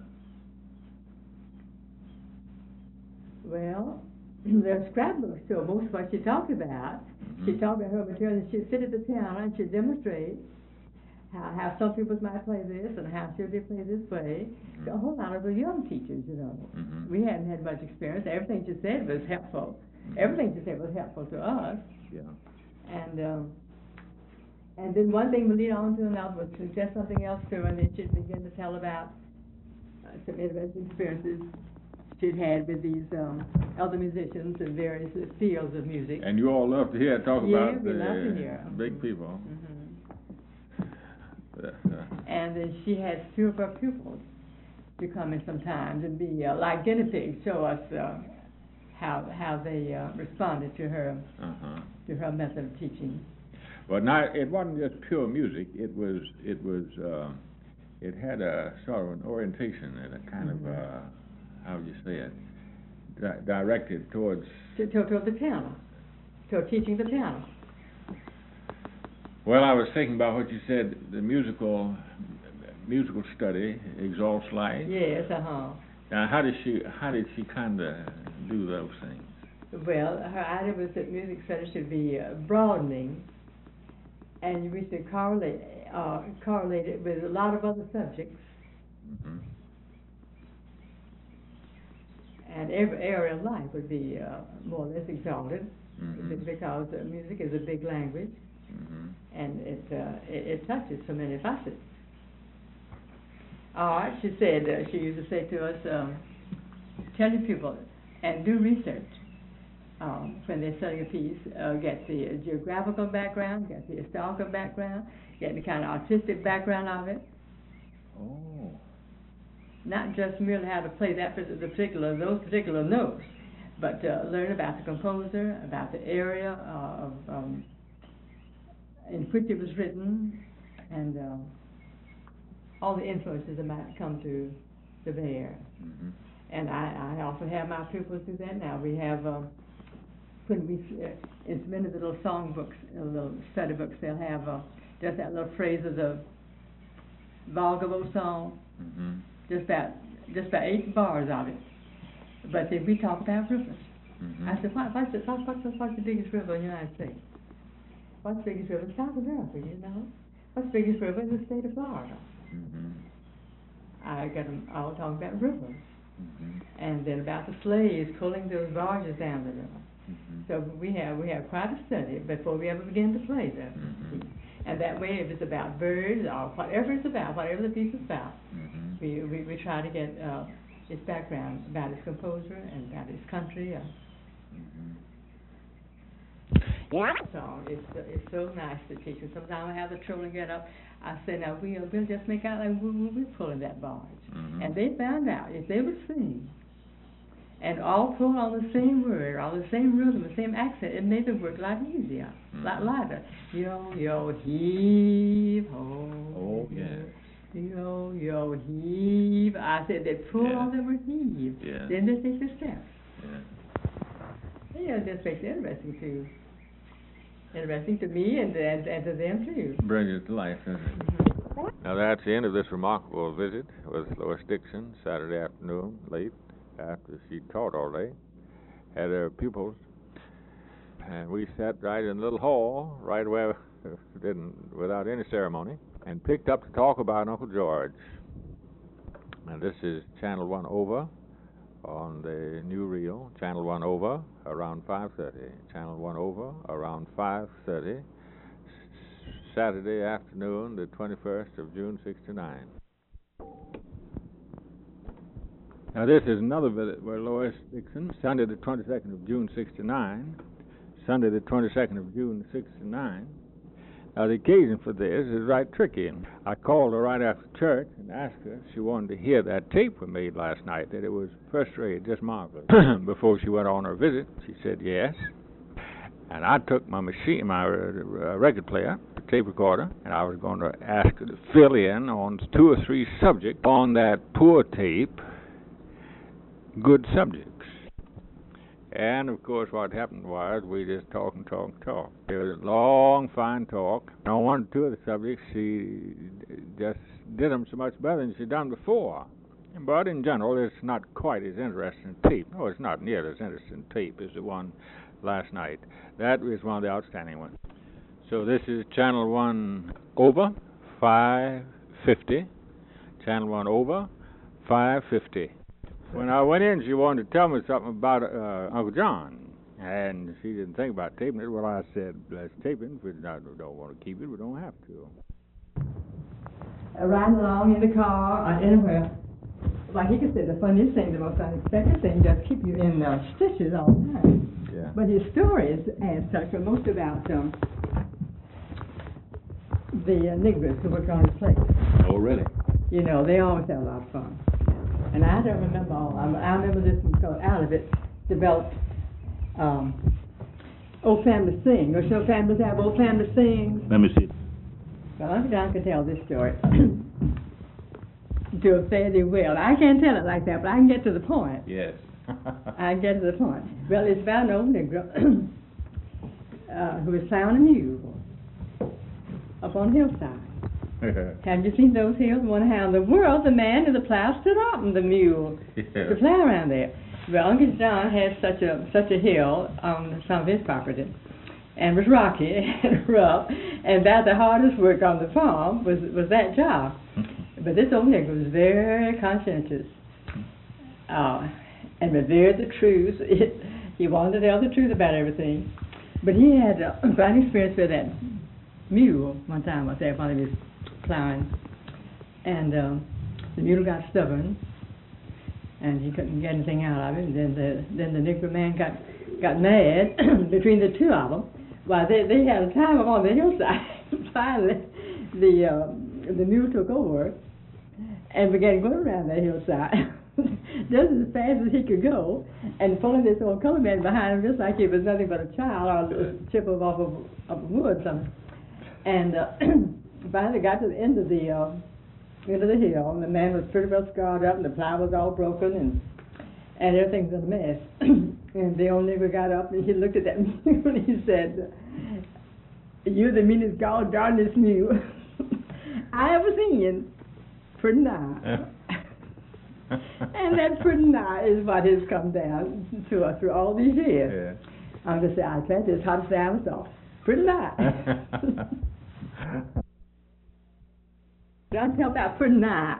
Well, the scrapbooks show most of what she talked about. Mm-hmm. She talked about her material, and she'd sit at the piano and she'd demonstrate how some people might play this and how should they play this way. Mm-hmm. So a whole lot of the young teachers, you know. Mm-hmm. We hadn't had much experience. Everything she said was helpful. Mm-hmm. Everything she said was helpful to us. Yeah. And then one thing would lead on to another, would suggest something else to her, and then she'd begin to tell about some interesting experiences she'd had with these other musicians in various fields of music. And you all love to hear her talk Yeah, about we love to hear. big people. Mm-hmm. And then she had few of her pupils to come in sometimes and be like guinea pigs, show us how they responded to her method of teaching. But now it wasn't just pure music. It had a sort of an orientation and a kind of how would you say it, directed towards Toward the piano, toward teaching the piano. Well, I was thinking about what you said. The musical study exalts life. Yes, Now, how did she kind of do those things? Well, her idea was that music studies should be broadening, and we should correlate it with a lot of other subjects. Mm-hmm. And every area of life would be more or less exalted, mm-hmm. because music is a big language, mm-hmm. and it touches so many facets. She said, she used to say to us, tell your people and do research when they're studying a piece. Get the geographical background, get the historical background, get the kind of artistic background of it. Oh. Not just merely how to play those particular notes, but learn about the composer, about the area in which it was written, and all the influences that might come to bear. Mm-hmm. And I also have my pupils do that now. We have, in many of the little song books, little study books, they'll have just that little phrase of the Valgavo song, mm-hmm. just about 8 bars of it. But if we talk about rivers, mm-hmm. I said, what's the biggest river in the United States? What's the biggest river in South America, you know? What's the biggest river in the state of Florida? Mm-hmm. I got them all talking about rivers. Mm-hmm. And then about the slaves pulling those barges down the river. Mm-hmm. So we have quite a study before we ever begin to play them. Mm-hmm. And that way, if it's about birds or whatever it's about, whatever the piece is about, mm-hmm. we try to get its background about its composer and about its country. Mm-hmm. So it's so nice to teach. And sometimes I have the children get up. I say, now we'll just make out like we're pulling that barge. Mm-hmm. And they found out if they would sing and all pull on the same word, on the same rhythm, the same accent, it made the work a lot easier, a lot lighter. Yo, yo, heave, ho. Oh, yes. Yo, yo, heave. I said they pull on the word heave. Yeah. Then they take the steps. Yeah. Yeah, it just makes it interesting too. Interesting to me and to them too. Brings it to life, doesn't it? Now that's the end of this remarkable visit with Lois Dixon, Saturday afternoon, late, after she taught all day, had her pupils, and we sat right in the little hall, right where, without any ceremony, and picked up to talk about Uncle George. And this is Channel 1 over on the new reel, Channel 1 over around 5:30, Channel 1 over around 5:30, Saturday afternoon, the 21st of June, 69. Now this is another visit where Lois Dixon, Sunday the 22nd of June, 69, Sunday the 22nd of June, 69. Now the occasion for this is right tricky. I called her right after church and asked her if she wanted to hear that tape we made last night, that it was first rate, just marvelous. Before she went on her visit, she said yes. And I took my machine, my record player, the tape recorder, and I was going to ask her to fill in on 2 or 3 subjects on that poor tape, good subjects. And of course what happened was we just talk. It was a long, fine talk. And on 1 or 2 of the subjects she just did them so much better than she'd done before. But in general it's not quite as interesting tape. No, it's not near as interesting tape as the one last night. That is one of the outstanding ones. So this is Channel 1 over 550. Channel 1 over 550. When I went in, she wanted to tell me something about Uncle John, and she didn't think about taping it. Well, I said, let's tape it. If we don't want to keep it, we don't have to. Riding along in the car or anywhere, like he could say, the funniest thing, the most unexpected thing, just keep you in stitches all the time. Yeah. But But his stories, as such, are most about the Negroes who work on his place. Oh, really? You know, they always have a lot of fun. And I don't remember all. I remember this one called Out of It, developed Old Family Sing. Or show families have Old Family Sings. Let me see. Well, Uncle John could tell this story to a fairly well. I can't tell it like that, but I can get to the point. Yes. I can get to the point. Well, it's about an old Negro who was found and mule up on a hillside. Have you seen those hills? Wonder how in the world the man in the plow stood up and the mule to plow around there. Well, Uncle John had such a hill on some of his property, and was rocky and rough, and about the hardest work on the farm was that job. But this old nigger was very conscientious, and revered the truth. He wanted to tell the truth about everything. But he had a bad experience with that mule one time. I said while he was plowing, and the mule got stubborn, and he couldn't get anything out of it. And then the Negro man got mad between the two of them. Well, they had a time up on the hillside. Finally, the mule took over and began going around that hillside just as fast as he could go, and pulling this old colored man behind him just like he was nothing but a child or a chip off of wood or something. And finally got to the end of the hill, and the man was pretty well scarred up, and the plow was all broken, and everything was a mess. And the old nigger got up and he looked at that mule and he said, "You're the meanest god darnest mule I ever seen. Pretty nigh." And that pretty nigh is what has come down to us through all these years. Yeah. I'm going to say, I tell you, it's hot as I was off. Pretty nigh. Don't tell about pretty nigh.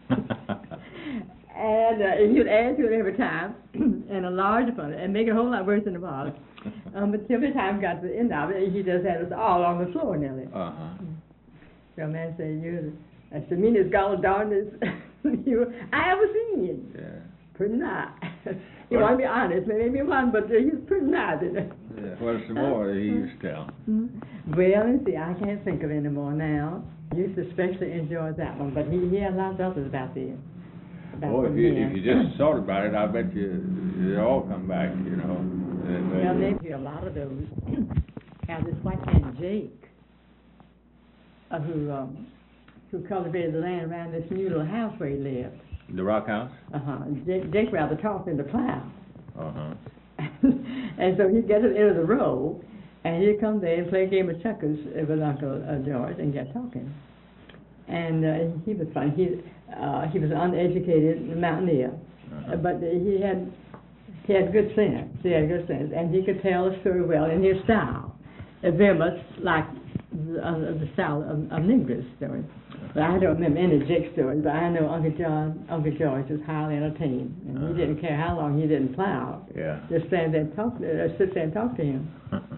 And you'd add to it every time, and enlarge upon it, and make it a whole lot worse than it was. But till the time got to the end of it, he just had us all on the floor nearly. So a man said, that's the meanest god darnest I ever seen. Yeah. Pretty nice. He wanted to be honest, maybe one, but he was pretty nice. Yeah. What's some more he used to tell? Well, let's see, I can't think of any more now. I used to especially enjoy that one, but he had lots of others about the. Well, if you just thought about it, I bet you all come back, you know. Well, maybe a lot of those. How this white man Jake, who cultivated the land around this new little house where he lived. The rock house? Jake rather talked in the plow. And so he'd get to the end of the row, and he'd come there and play a game of checkers with Uncle George and get talking. And he was fun. He was an uneducated mountaineer, but he had good sense. He had good sense, and he could tell a story well in his style, very much like the style of Negro's story. But I don't remember any Jake stories, but I know Uncle George was highly entertained, and he didn't care how long he didn't plow. Yeah. Just stand there and sit there and talk to him.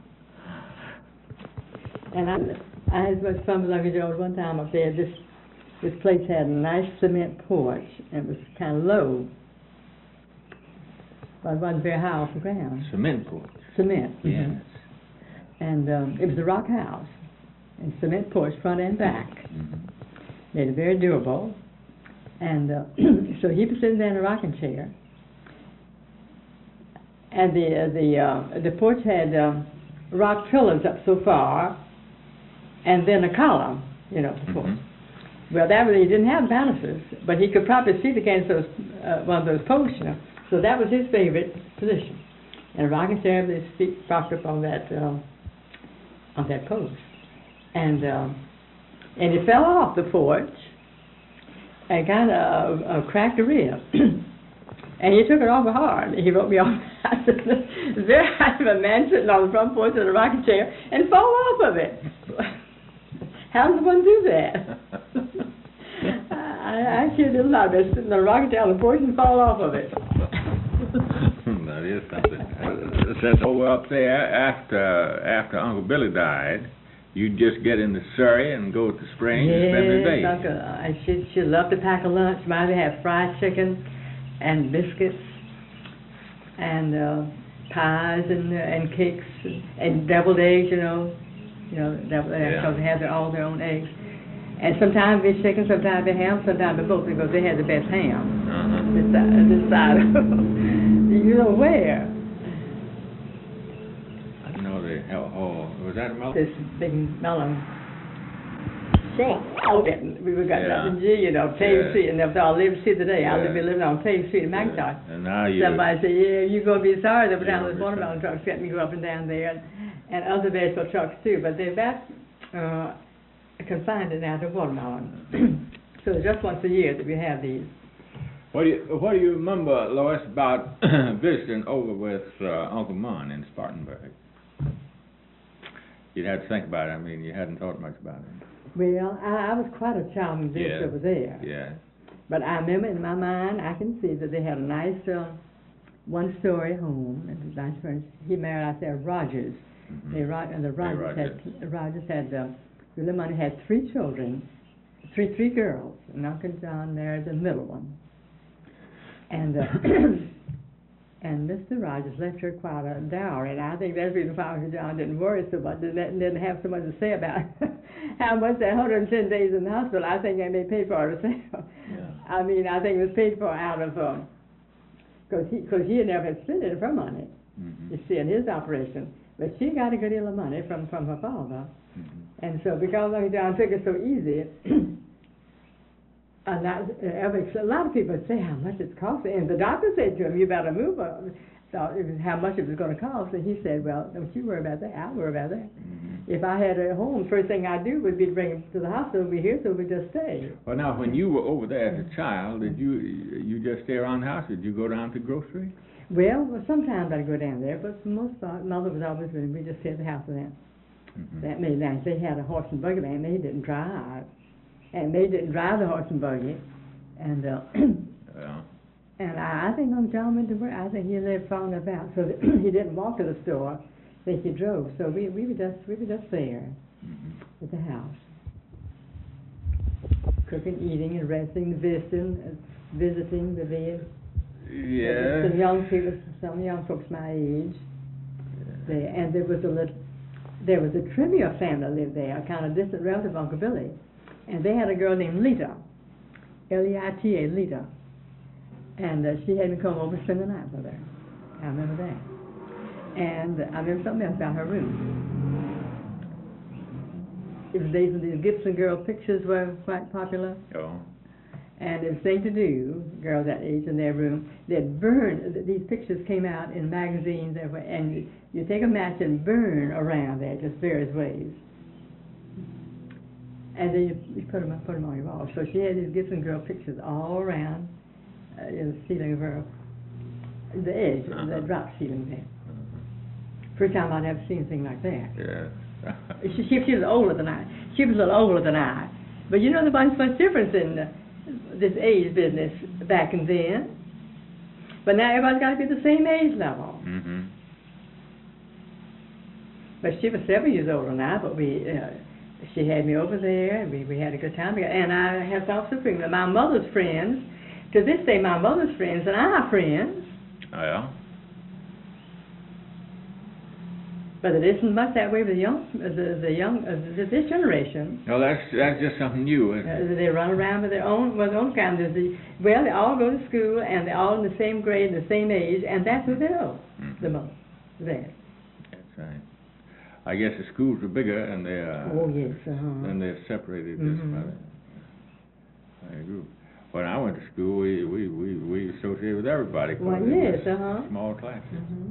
And I had as much fun with Uncle George one time up there. This place had a nice cement porch, and it was kind of low, but it wasn't very high off the ground. Cement porch? Cement. Yes. And it was a rock house, and cement porch front and back. Made it very durable, and so he was sitting there in a rocking chair, and the porch had rock pillars up so far, and then a column, you know, the porch. Well, that really didn't have balances, but he could probably see against one of those posts, you know. So that was his favorite position, and a rocking chair with his feet propped up on that post, and he fell off the porch and kind of cracked a rib. And he took it awful hard. He wrote me off. It's very hard for a man sitting on the front porch in a rocking chair and fall off of it. How does one do that? I kid a lot about sitting on a rocking chair on the porch and fall off of it. That is something. So up there, after Uncle Billy died, you'd just get in the surrey and go to Springs and spend the day. Uncle, she loved to pack a lunch. Maybe have fried chicken and biscuits and pies and cakes and deviled eggs, you know, deviled eggs, because they had all their own eggs. And sometimes it'd be chicken, sometimes it'd be ham, sometimes it'd be both, because they had the best ham. This side of you know where. Was that a melon? This big melon. We got nothing to do, you know, Pave Street, and that's all I live to see today. I live living on Pave Street in McIntosh. And now somebody said, you're going to be sorry that down those watermelon trucks let me go up and down there, and other vegetable trucks too. But they're about, confined it now to watermelon. So it's just once a year that we have these. What do you remember, Lois, about visiting over with Uncle Munn in Spartanburg? You'd have to think about it. I mean, you hadn't thought much about it. Well, I was quite a child when this over there. Yeah. But I remember in my mind, I can see that they had a nice one-story home. It was nice furnished. He married out there Rogers. Mm-hmm. The Rogers had Willie Munn had 3 children, three girls, and Uncle John married the middle one. And and Mr. Rogers left her quite a dowry, and I think that's the reason why Uncle John didn't worry so much, didn't have so much to say about how much that 110 days in the hospital. I think they may pay for it herself. Yeah. I mean, I think it was paid for out of because he had never spent it for money. Mm-hmm. You see, in his operation, but she got a good deal of money from her father, and so because Uncle John took it so easy. A lot of people say how much it's costing, and the doctor said to him, "You better move on." So it was how much it was going to cost, and he said, "Well, don't you worry about that. I'll worry about that. If I had a home, first thing I'd do would be to bring him to the hospital. We're here, so we just stay." Well, now, when you were over there as a child, did you just stay around the house? Did you go down to the grocery? Well, sometimes I'd go down there, but for the most part, Mother was always with me. We just stayed at the house with them. That made nice. They had a horse and buggy man. They didn't drive. And they didn't drive the horse and buggy, and Yeah. and I think Uncle John went to work. I think he lived far enough out so that he didn't walk to the store. I think he drove. So we were just there at the house, cooking, eating, and resting, visiting the bed. Yeah. Some young people, some young folks my age. There, and there was a Tremere family lived there, a kind of distant relative of Uncle Billy. And they had a girl named Lita, L-E-I-T-A, Lita. And she had me come over and spend the night with her. I remember that. And I remember something else about her room. It was days when these Gibson girl pictures were quite popular. Oh. And it was thing to do, girls that age in their room, they'd burn, these pictures came out in magazines, and you take a match and burn around there, just various ways. And then you put them on your wall. So she had these Gibson girl pictures all around in the ceiling of her, the edge, the drop ceiling there. First time I'd ever seen anything like that. Yeah. She was older than I. She was a little older than I. But you know, there wasn't much difference in this age business back and then. But now everybody's got to be the same age level. But she was 7 years older than I, but she had me over there, and we had a good time together. And I have thought supreme that my mother's friends, to this day, my mother's friends and I are friends. Oh, yeah? But it isn't much that way with this generation. No, that's just something new, isn't it? They run around with their own kind. They all go to school, and they're all in the same grade, the same age, and that's what they know the most. There. That's right. I guess the schools are bigger, and then they're separated just by a group. When I went to school, we associated with everybody. Well, yes, Small classes.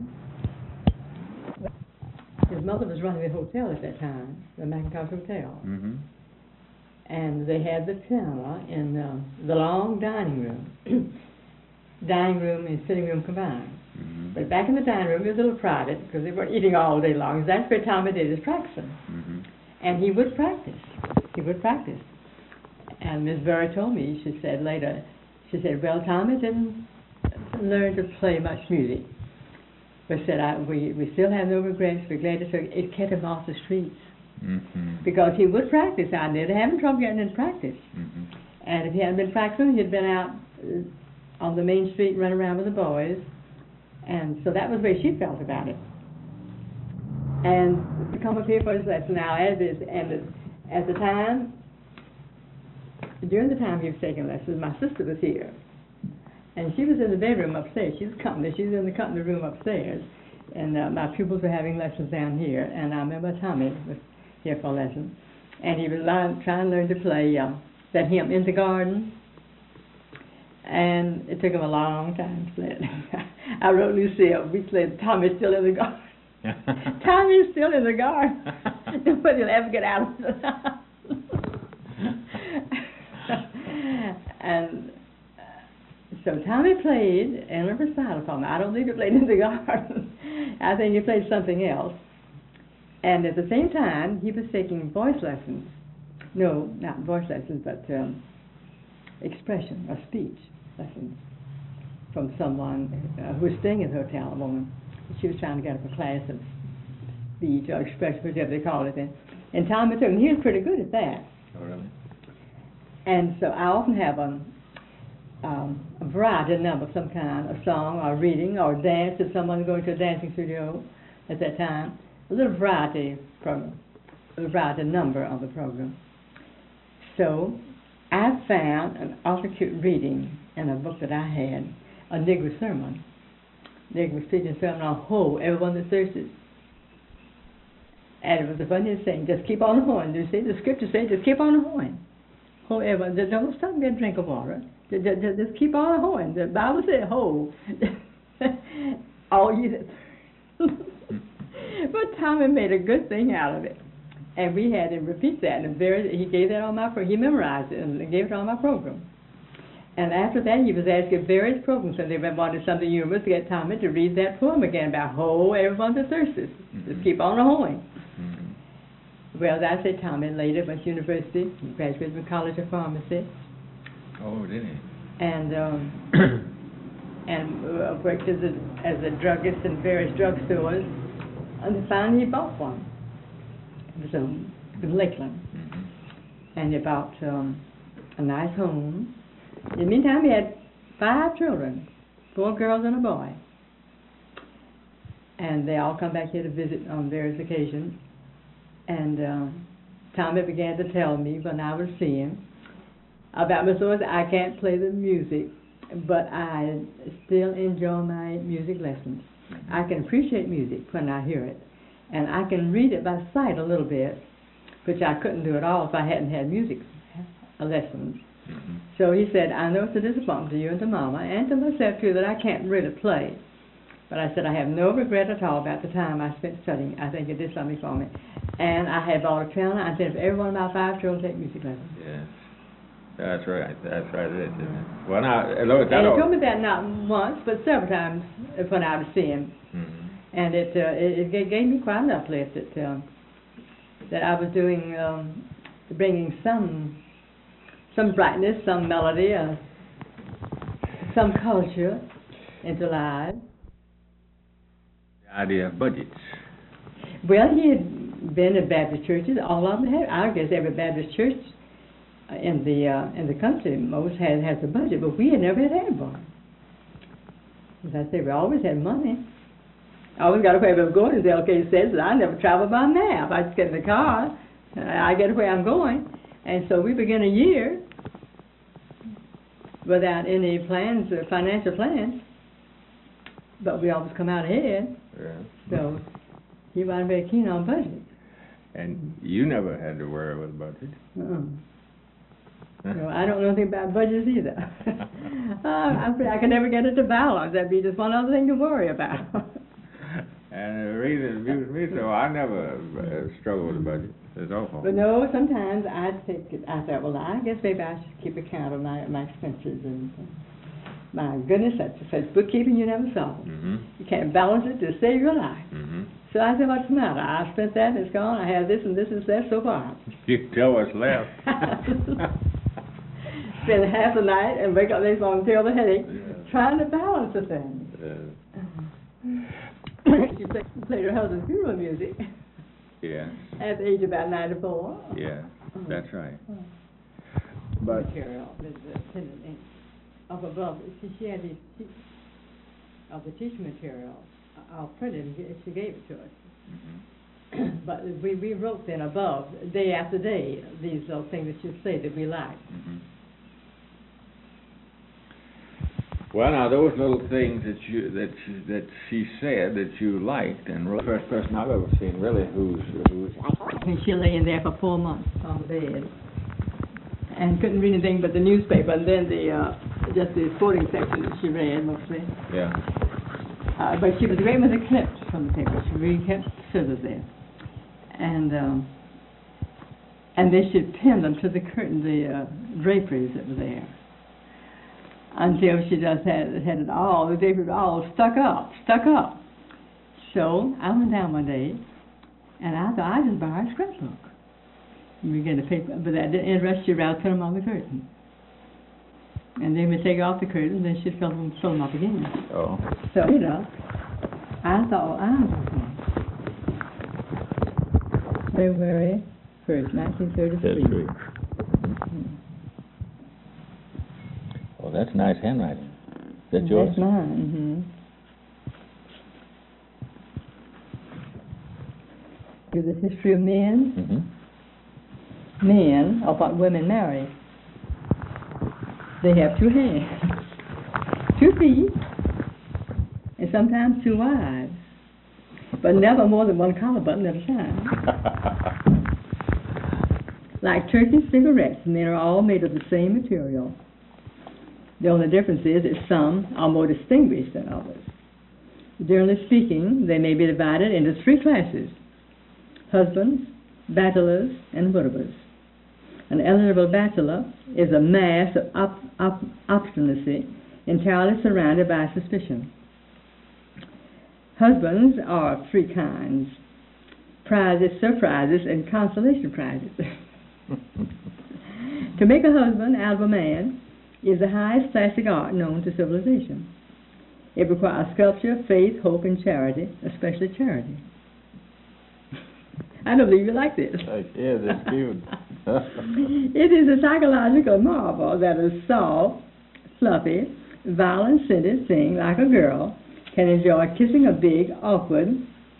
His mother was running the hotel at that time, the McIntosh Hotel. And they had the piano in the long dining room. Dining room and sitting room combined. But back in the dining room, it was a little private because they weren't eating all day long. That's where Tommy did his practicing. And he would practice. And Miss Burr told me, she said later, well, Tommy didn't learn to play much music. But said, we still have no regrets. We're glad it kept him off the streets. Because he would practice out there. They're having trouble getting in practice. And if he hadn't been practicing, he'd been out on the main street running around with the boys. And so that was the way she felt about it. And to come up here for his lesson now, at the time, during the time he was taking lessons, my sister was here. And she was in the bedroom upstairs. She was company. She was in the company room upstairs. And my pupils were having lessons down here. And I remember Tommy was here for a lesson. And he was trying to learn to play that hymn, In the Garden. And it took him a long time to play it. I wrote Lucille. We played Tommy's Still in the Garden. Tommy's Still in the Garden. Nobody will ever get out of it. So Tommy played in a recital for me. I don't think he played in the garden. I think he played something else. And at the same time, he was taking voice lessons. No, not voice lessons, but expression or speech lessons from someone who was staying at the hotel, a woman. She was trying to get up a class of speech or expression, whichever they call it then. And Tommy took him. He was pretty good at that. Oh, really? And so I often have a variety number of some kind, a song or reading or dance if someone's going to a dancing studio at that time. A little variety number on the program. So I found an awfully cute reading in a book that I had, a Negro sermon. Negro was preaching a sermon on Ho, everyone that thirsts. And it was the funniest thing, just keep on hoeing. You see, the scripture says just keep on hoeing. Ho, everyone, don't stop and get a drink of water. Just keep on hoeing. The Bible said ho. All you. But Tommy made a good thing out of it. And we had him repeat that. And he gave that on my program. He memorized it and gave it on my program. And after that, he was asking various programs, so they wanted something humorous to get Tommy to read that poem again about ho, everyone's a thirsty. Just keep on hoeing. Well, as I said, Tommy later went to university, graduated from College of Pharmacy. Oh, did he? And worked as a druggist in various drugstores. And finally he bought one. It was in Lakeland. And he bought a nice home. In the meantime, he had 5 children, 4 girls and a boy. And they all come back here to visit on various occasions. And Tommy began to tell me when I would see him about Miss Owens, I can't play the music, but I still enjoy my music lessons. I can appreciate music when I hear it. And I can read it by sight a little bit, which I couldn't do at all if I hadn't had music lessons. So he said, I know it's a disappointment to you and to Mama, and to myself too, that I can't really play. But I said, I have no regret at all about the time I spent studying. I think it did something for me. And I had bought a piano. I said, if every one of my 5 children take music lessons. Yes. That's right. That's right, it is, isn't it? Well, now, Lois, and he told me that not once, but several times when I would see him. And it gave me quite an uplift that I was doing, bringing some brightness, some melody, some culture into lives. The idea of budgets. Well, he had been in Baptist churches. All of them had. I guess every Baptist church in the country most has a budget, but we had never had one. As I say, we always had money. I always got where I was going, as LK says. I never traveled by map. I just get in the car. I get where I'm going. And so we begin a year without any plans, financial plans. But we always come out ahead. Yeah. So he wasn't very keen on budget. And you never had to worry with budget. No, I don't know anything about budgets either. I can never get it to balance. That'd be just one other thing to worry about. And the reason it amused me, so I never struggled with the budget. It's awful. But no, sometimes I thought, well, I guess maybe I should keep account of my expenses. And my goodness, that's bookkeeping you never saw. You can't balance it to save your life. So I said, what's the matter? I spent that and it's gone. I have this and this and that so far. You tell what's left. Spend half the night and wake up next morning and feel the headache, trying to balance the thing. She played her husband's funeral music. Yes. At the age of about 94. Yeah, that's right. But material up above. She had these of the teaching material all printed, and she gave it to us. But we wrote then above, day after day, these little things that you say that we liked. Well, now those little things that she said that you liked, and the first person I've ever seen really who's. And she lay in there for 4 months on the bed, and couldn't read anything but the newspaper, and then just the sporting section that she read mostly. Yeah. But she was great with the clips from the paper. She really kept scissors there, and then she'd pin them to the curtain, the draperies that were there. until she just had it all. The day was all stuck up. So I went down one day, and I thought I'd just borrow a scrapbook. And we get a paper, but that didn't interest you. I'd put them on the curtain, and then we take off the curtain, and then she'd sew them up again. Oh. So you know, I thought I was February 1st, 1933. Oh, that's nice handwriting. Is that yours? That's mine. Here's the history of men. Men are what women marry. They have 2 hands, 2 feet, and sometimes 2 wives, but never more than 1 collar button at a time. Like Turkish cigarettes, men are all made of the same material. The only difference is that some are more distinguished than others. Generally speaking, they may be divided into 3 classes: husbands, bachelors, and widowers. An eligible bachelor is a mass of obstinacy entirely surrounded by suspicion. Husbands are of 3 kinds: prizes, surprises, and consolation prizes. To make a husband out of a man is the highest plastic art known to civilization. It requires sculpture, faith, hope, and charity, especially charity. I don't believe you like this. Yeah, that's cute. It is a psychological marvel that a soft, fluffy, violent-scented thing like a girl can enjoy kissing a big, awkward,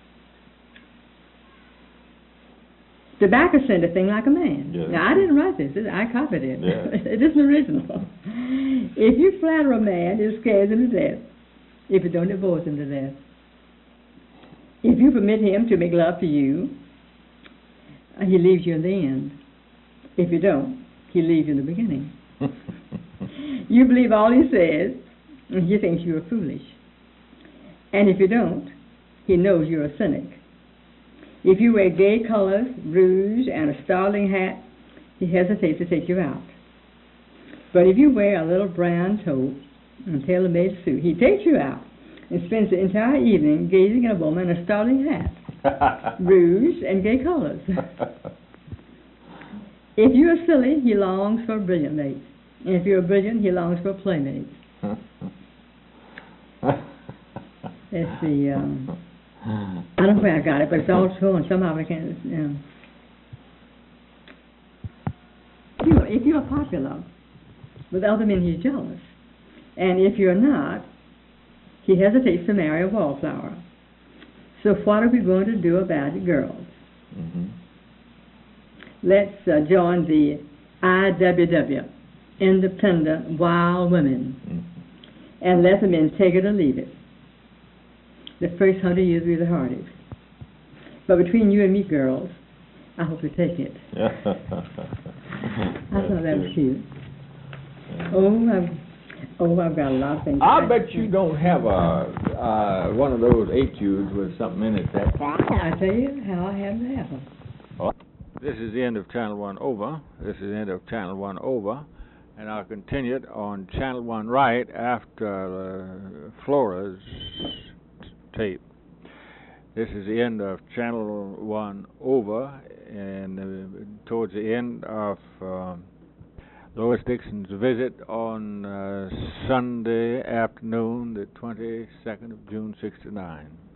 tobacco-scented thing like a man. Yeah. Now, I didn't write this. I copied it. Yeah. It isn't original. If you flatter a man, it scares him to death. If you don't, it bores him to death. If you permit him to make love to you, he leaves you in the end. If you don't, he leaves you in the beginning. You believe all he says, and he thinks you are foolish. And if you don't, he knows you're a cynic. If you wear gay colors, rouge, and a startling hat, he hesitates to take you out. But if you wear a little brown toque and tailor-made suit, he takes you out and spends the entire evening gazing at a woman in a startling hat, rouge, and gay colors. If you are silly, he longs for a brilliant mate. And if you're brilliant, he longs for a playmate. It's the, I don't know where I got it, but it's all true, and somehow I can't, If you're popular, with other men he's jealous. And if you're not, he hesitates to marry a wallflower. So what are we going to do about it, girls? Let's join the IWW, Independent Wild Women, and let the men take it or leave it. The first 100 years will be the hardest. But between you and me, girls, I hope you take it. I thought that was cute. I've got a lot of things. I bet you don't have one of those etudes with something in it. I tell you how I had to happen. This is the end of Channel 1 over. This is the end of Channel 1 over. And I'll continue it on Channel 1 right after Flora's tape. This is the end of Channel 1 over, and towards the end of Lois Dixon's visit on Sunday afternoon, the 22nd of June, '69.